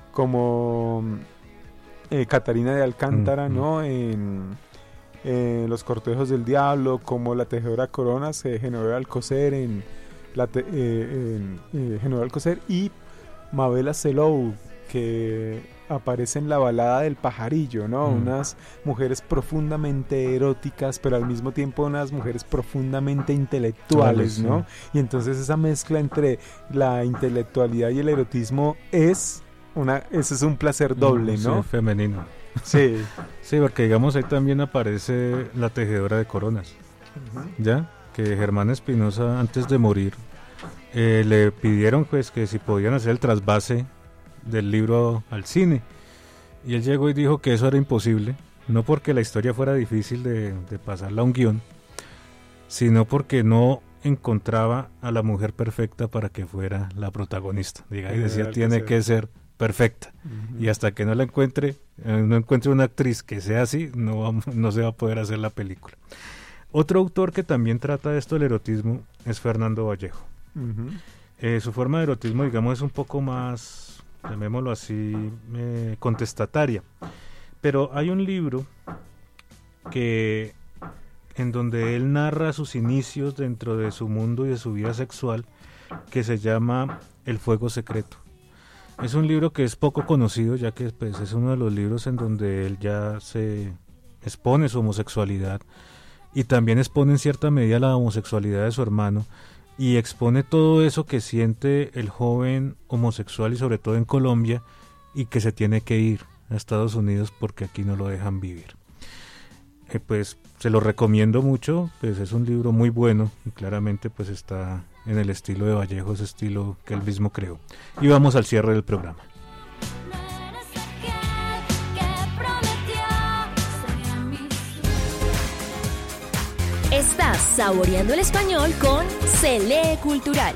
como eh, Catarina de Alcántara, Ujú. ¿no? En, en Los Cortejos del Diablo, como La Tejedora de Coronas, eh, Genoveva Alcocer en, la te- eh, en eh, Genoveva Alcocer, y Mabel Acelou, que aparece en La Balada del Pajarillo, ¿no? Mm. Unas mujeres profundamente eróticas, pero al mismo tiempo unas mujeres profundamente intelectuales, Vale, ¿no? sí. Y entonces esa mezcla entre la intelectualidad y el erotismo es una, ese es un placer doble, Mm, ¿no? Sí, femenino. Sí. Sí, porque digamos ahí también aparece La Tejedora de Coronas, ¿ya? Que Germán Espinosa antes de morir eh, le pidieron pues que si podían hacer el trasvase del libro al cine, y él llegó y dijo que eso era imposible, no porque la historia fuera difícil de, de pasarla a un guión, sino porque no encontraba a la mujer perfecta para que fuera la protagonista. Diga, y Tenía decía, que tiene ser. que ser perfecta. Ujú. Y hasta que no la encuentre, eh, no encuentre una actriz que sea así, no, vamos- no se va a poder hacer la película. Otro autor que también trata esto del erotismo es Fernando Vallejo. Ujú. Eh, su forma de erotismo, digamos, es un poco más, llamémoslo así, eh, contestataria. Pero hay un libro que en donde él narra sus inicios dentro de su mundo y de su vida sexual, que se llama El Fuego Secreto. Es un libro que es poco conocido, ya que pues, es uno de los libros en donde él ya se expone su homosexualidad y también expone en cierta medida la homosexualidad de su hermano, y expone todo eso que siente el joven homosexual, y sobre todo en Colombia, y que se tiene que ir a Estados Unidos porque aquí no lo dejan vivir. Eh, pues se lo recomiendo mucho, pues es un libro muy bueno y claramente pues está en el estilo de Vallejo, ese estilo que él mismo creó. Y vamos al cierre del programa. Estás saboreando el español con Se Lee Cultural.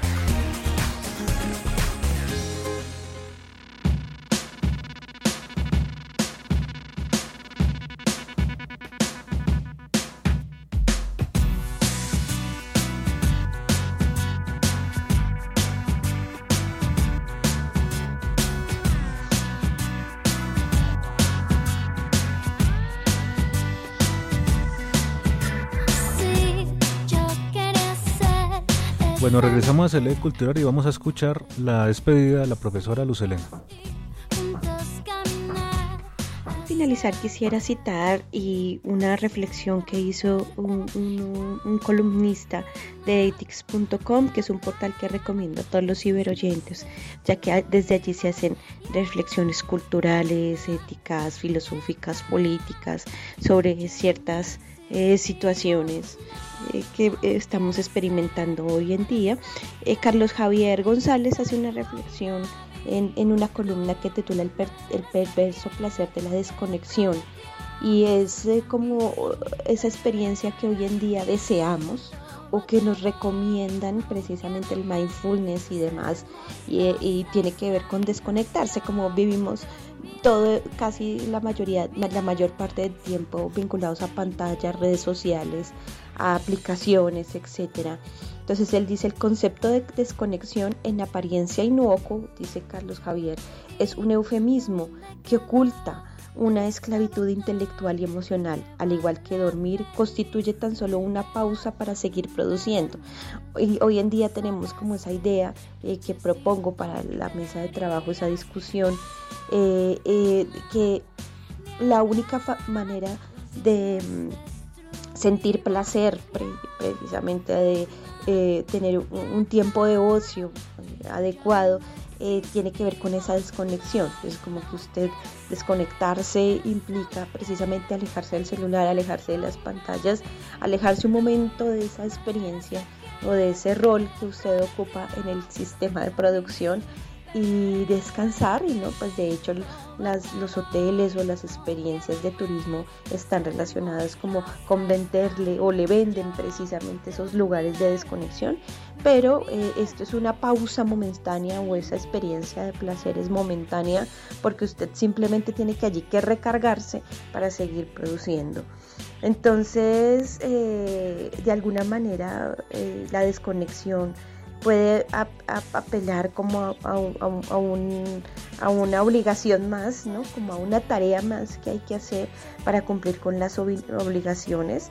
Bueno, regresamos a Se Lee Cultural y vamos a escuchar la despedida de la profesora Luz Helena. Al finalizar quisiera citar y una reflexión que hizo un, un- un columnista de ethics punto com, que es un portal que recomiendo a todos los ciberoyentes, ya que desde allí se hacen reflexiones culturales, éticas, filosóficas, políticas sobre ciertas eh, situaciones eh, que eh, estamos experimentando hoy en día. Eh, Carlos Javier González hace una reflexión en, en una columna que titula el, per, el perverso placer de la desconexión, y es eh, como esa experiencia que hoy en día deseamos o que nos recomiendan precisamente el mindfulness y demás, y, y tiene que ver con desconectarse, como vivimos todo, casi la mayoría, la mayor parte del tiempo vinculados a pantallas, redes sociales, a aplicaciones, etcétera. Entonces él dice: el concepto de desconexión, en apariencia inocuo, dice Carlos Javier, es un eufemismo que oculta una esclavitud intelectual y emocional. Al igual que dormir, constituye tan solo una pausa para seguir produciendo. Y hoy en día tenemos como esa idea eh, que propongo para la mesa de trabajo, esa discusión, eh, eh, que la única fa- manera de mm, sentir placer, pre- precisamente de eh, tener un, un tiempo de ocio eh, adecuado, Eh, tiene que ver con esa desconexión. Es como que usted desconectarse implica precisamente alejarse del celular, alejarse de las pantallas, alejarse un momento de esa experiencia o de ese rol que usted ocupa en el sistema de producción y descansar. Y no, pues de hecho las, los hoteles o las experiencias de turismo están relacionadas como con venderle o le venden precisamente esos lugares de desconexión, pero eh, esto es una pausa momentánea, o esa experiencia de placer es momentánea porque usted simplemente tiene que allí que recargarse para seguir produciendo. Entonces eh, de alguna manera eh, la desconexión puede ap- ap- apelar como a, a, a, un, a una obligación más, ¿no? Como a una tarea más que hay que hacer para cumplir con las ob- obligaciones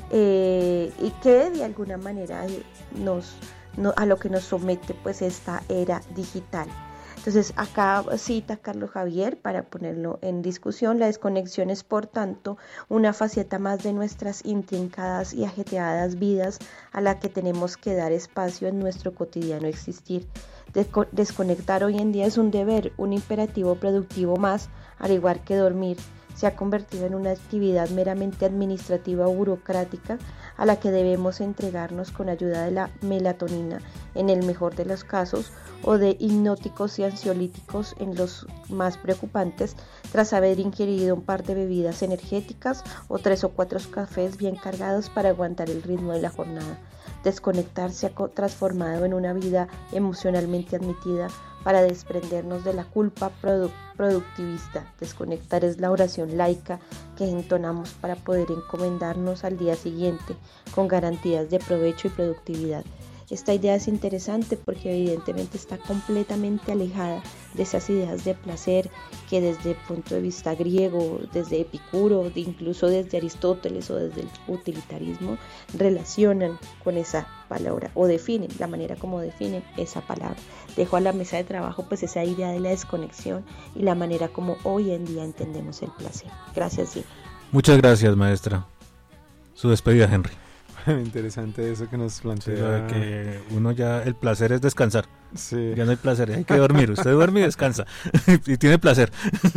eh, y que de alguna manera nos, no, a lo que nos somete pues esta era digital. Entonces acá cita Carlos Javier para ponerlo en discusión: la desconexión es por tanto una faceta más de nuestras intrincadas y ajetreadas vidas a la que tenemos que dar espacio en nuestro cotidiano existir. Desco- desconectar hoy en día es un deber, un imperativo productivo más, al igual que dormir. Se ha convertido en una actividad meramente administrativa o burocrática a la que debemos entregarnos con ayuda de la melatonina en el mejor de los casos, o de hipnóticos y ansiolíticos en los más preocupantes, tras haber ingerido un par de bebidas energéticas o tres o cuatro cafés bien cargados para aguantar el ritmo de la jornada. Desconectar se ha transformado en una vida emocionalmente admitida para desprendernos de la culpa produ- productivista. Desconectar es la oración laica que entonamos para poder encomendarnos al día siguiente con garantías de provecho y productividad. Esta idea es interesante porque evidentemente está completamente alejada de esas ideas de placer que desde el punto de vista griego, desde Epicuro, de incluso desde Aristóteles o desde el utilitarismo, relacionan con esa palabra o definen, la manera como definen esa palabra. Dejo a la mesa de trabajo pues esa idea de la desconexión y la manera como hoy en día entendemos el placer. Gracias, sí. Muchas gracias, maestra. Su despedida, Henry. Interesante eso que nos plantea. Sí, lo de que uno ya, el placer es descansar. Sí. Ya no hay placer, hay que dormir. Usted duerme y descansa. Y tiene placer.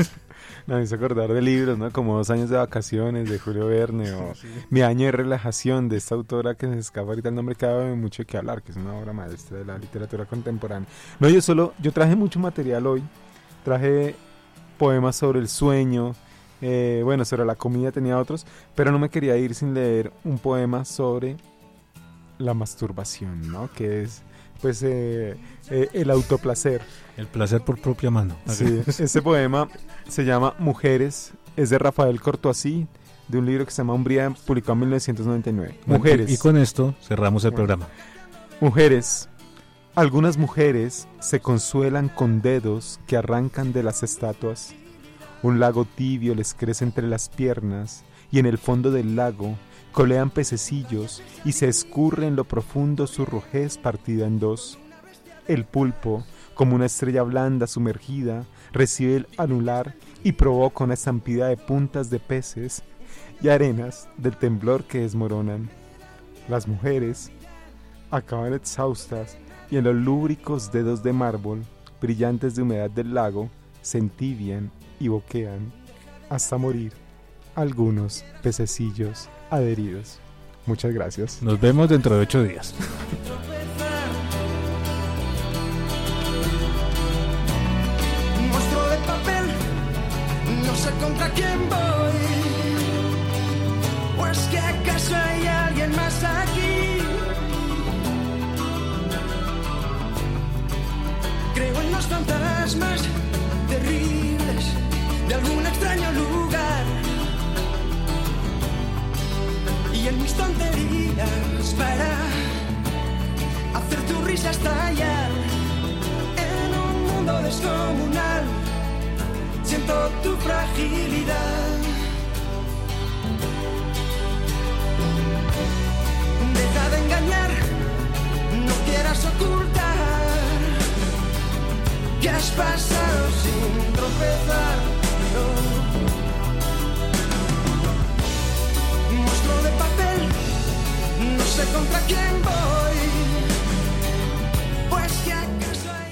Me hizo acordar de libros, ¿no? Como Dos años de vacaciones, de Julio Verne, o sí. Mi año de relajación, de esta autora que se escapa ahorita el nombre, que da mucho que hablar, que es una obra maestra de la literatura contemporánea. No, yo solo, yo traje mucho material hoy. Traje poemas sobre el sueño. Eh, bueno, sobre la comida tenía otros, pero no me quería ir sin leer un poema sobre la masturbación, ¿no? Que es, pues, eh, eh, el autoplacer. El placer por propia mano. Sí, este poema se llama Mujeres, es de Rafael Courtoisí, de un libro que se llama Umbría, publicado en mil novecientos noventa y nueve. Bueno, Mujeres. Y, y con esto cerramos el bueno. programa. Mujeres. Algunas mujeres se consuelan con dedos que arrancan de las estatuas. Un lago tibio les crece entre las piernas y en el fondo del lago colean pececillos y se escurre en lo profundo su rojez partida en dos. El pulpo, como una estrella blanda sumergida, recibe el anular y provoca una estampida de puntas de peces y arenas del temblor que desmoronan. Las mujeres acaban exhaustas y en los lúbricos dedos de mármol, brillantes de humedad del lago, se entibian y boquean hasta morir algunos pececillos adheridos. Muchas gracias. Nos vemos dentro de ocho días. Un monstruo de papel, no sé contra quién voy. ¿O es que acaso hay alguien más aquí? Creo en los fantasmas terribles de algún extraño lugar y en mis tonterías para hacer tu risa estallar en un mundo descomunal. Siento siento tu fragilidad. Deja de engañar, no quieras ocultar que has pasado sin tropezar. No. Monstruo de papel, no sé contra quién voy, pues que acaso hay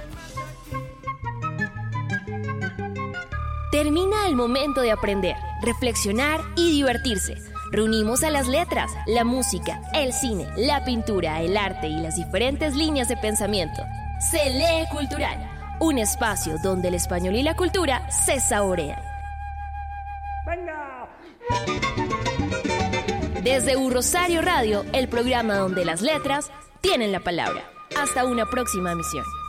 alguien más aquí. Termina el momento de aprender, reflexionar y divertirse. Reunimos a las letras, la música, el cine, la pintura, el arte y las diferentes líneas de pensamiento. Se lee cultural, un espacio donde el español y la cultura se saborean. ¡Venga! Desde U Rosario Radio, el programa donde las letras tienen la palabra. Hasta una próxima emisión.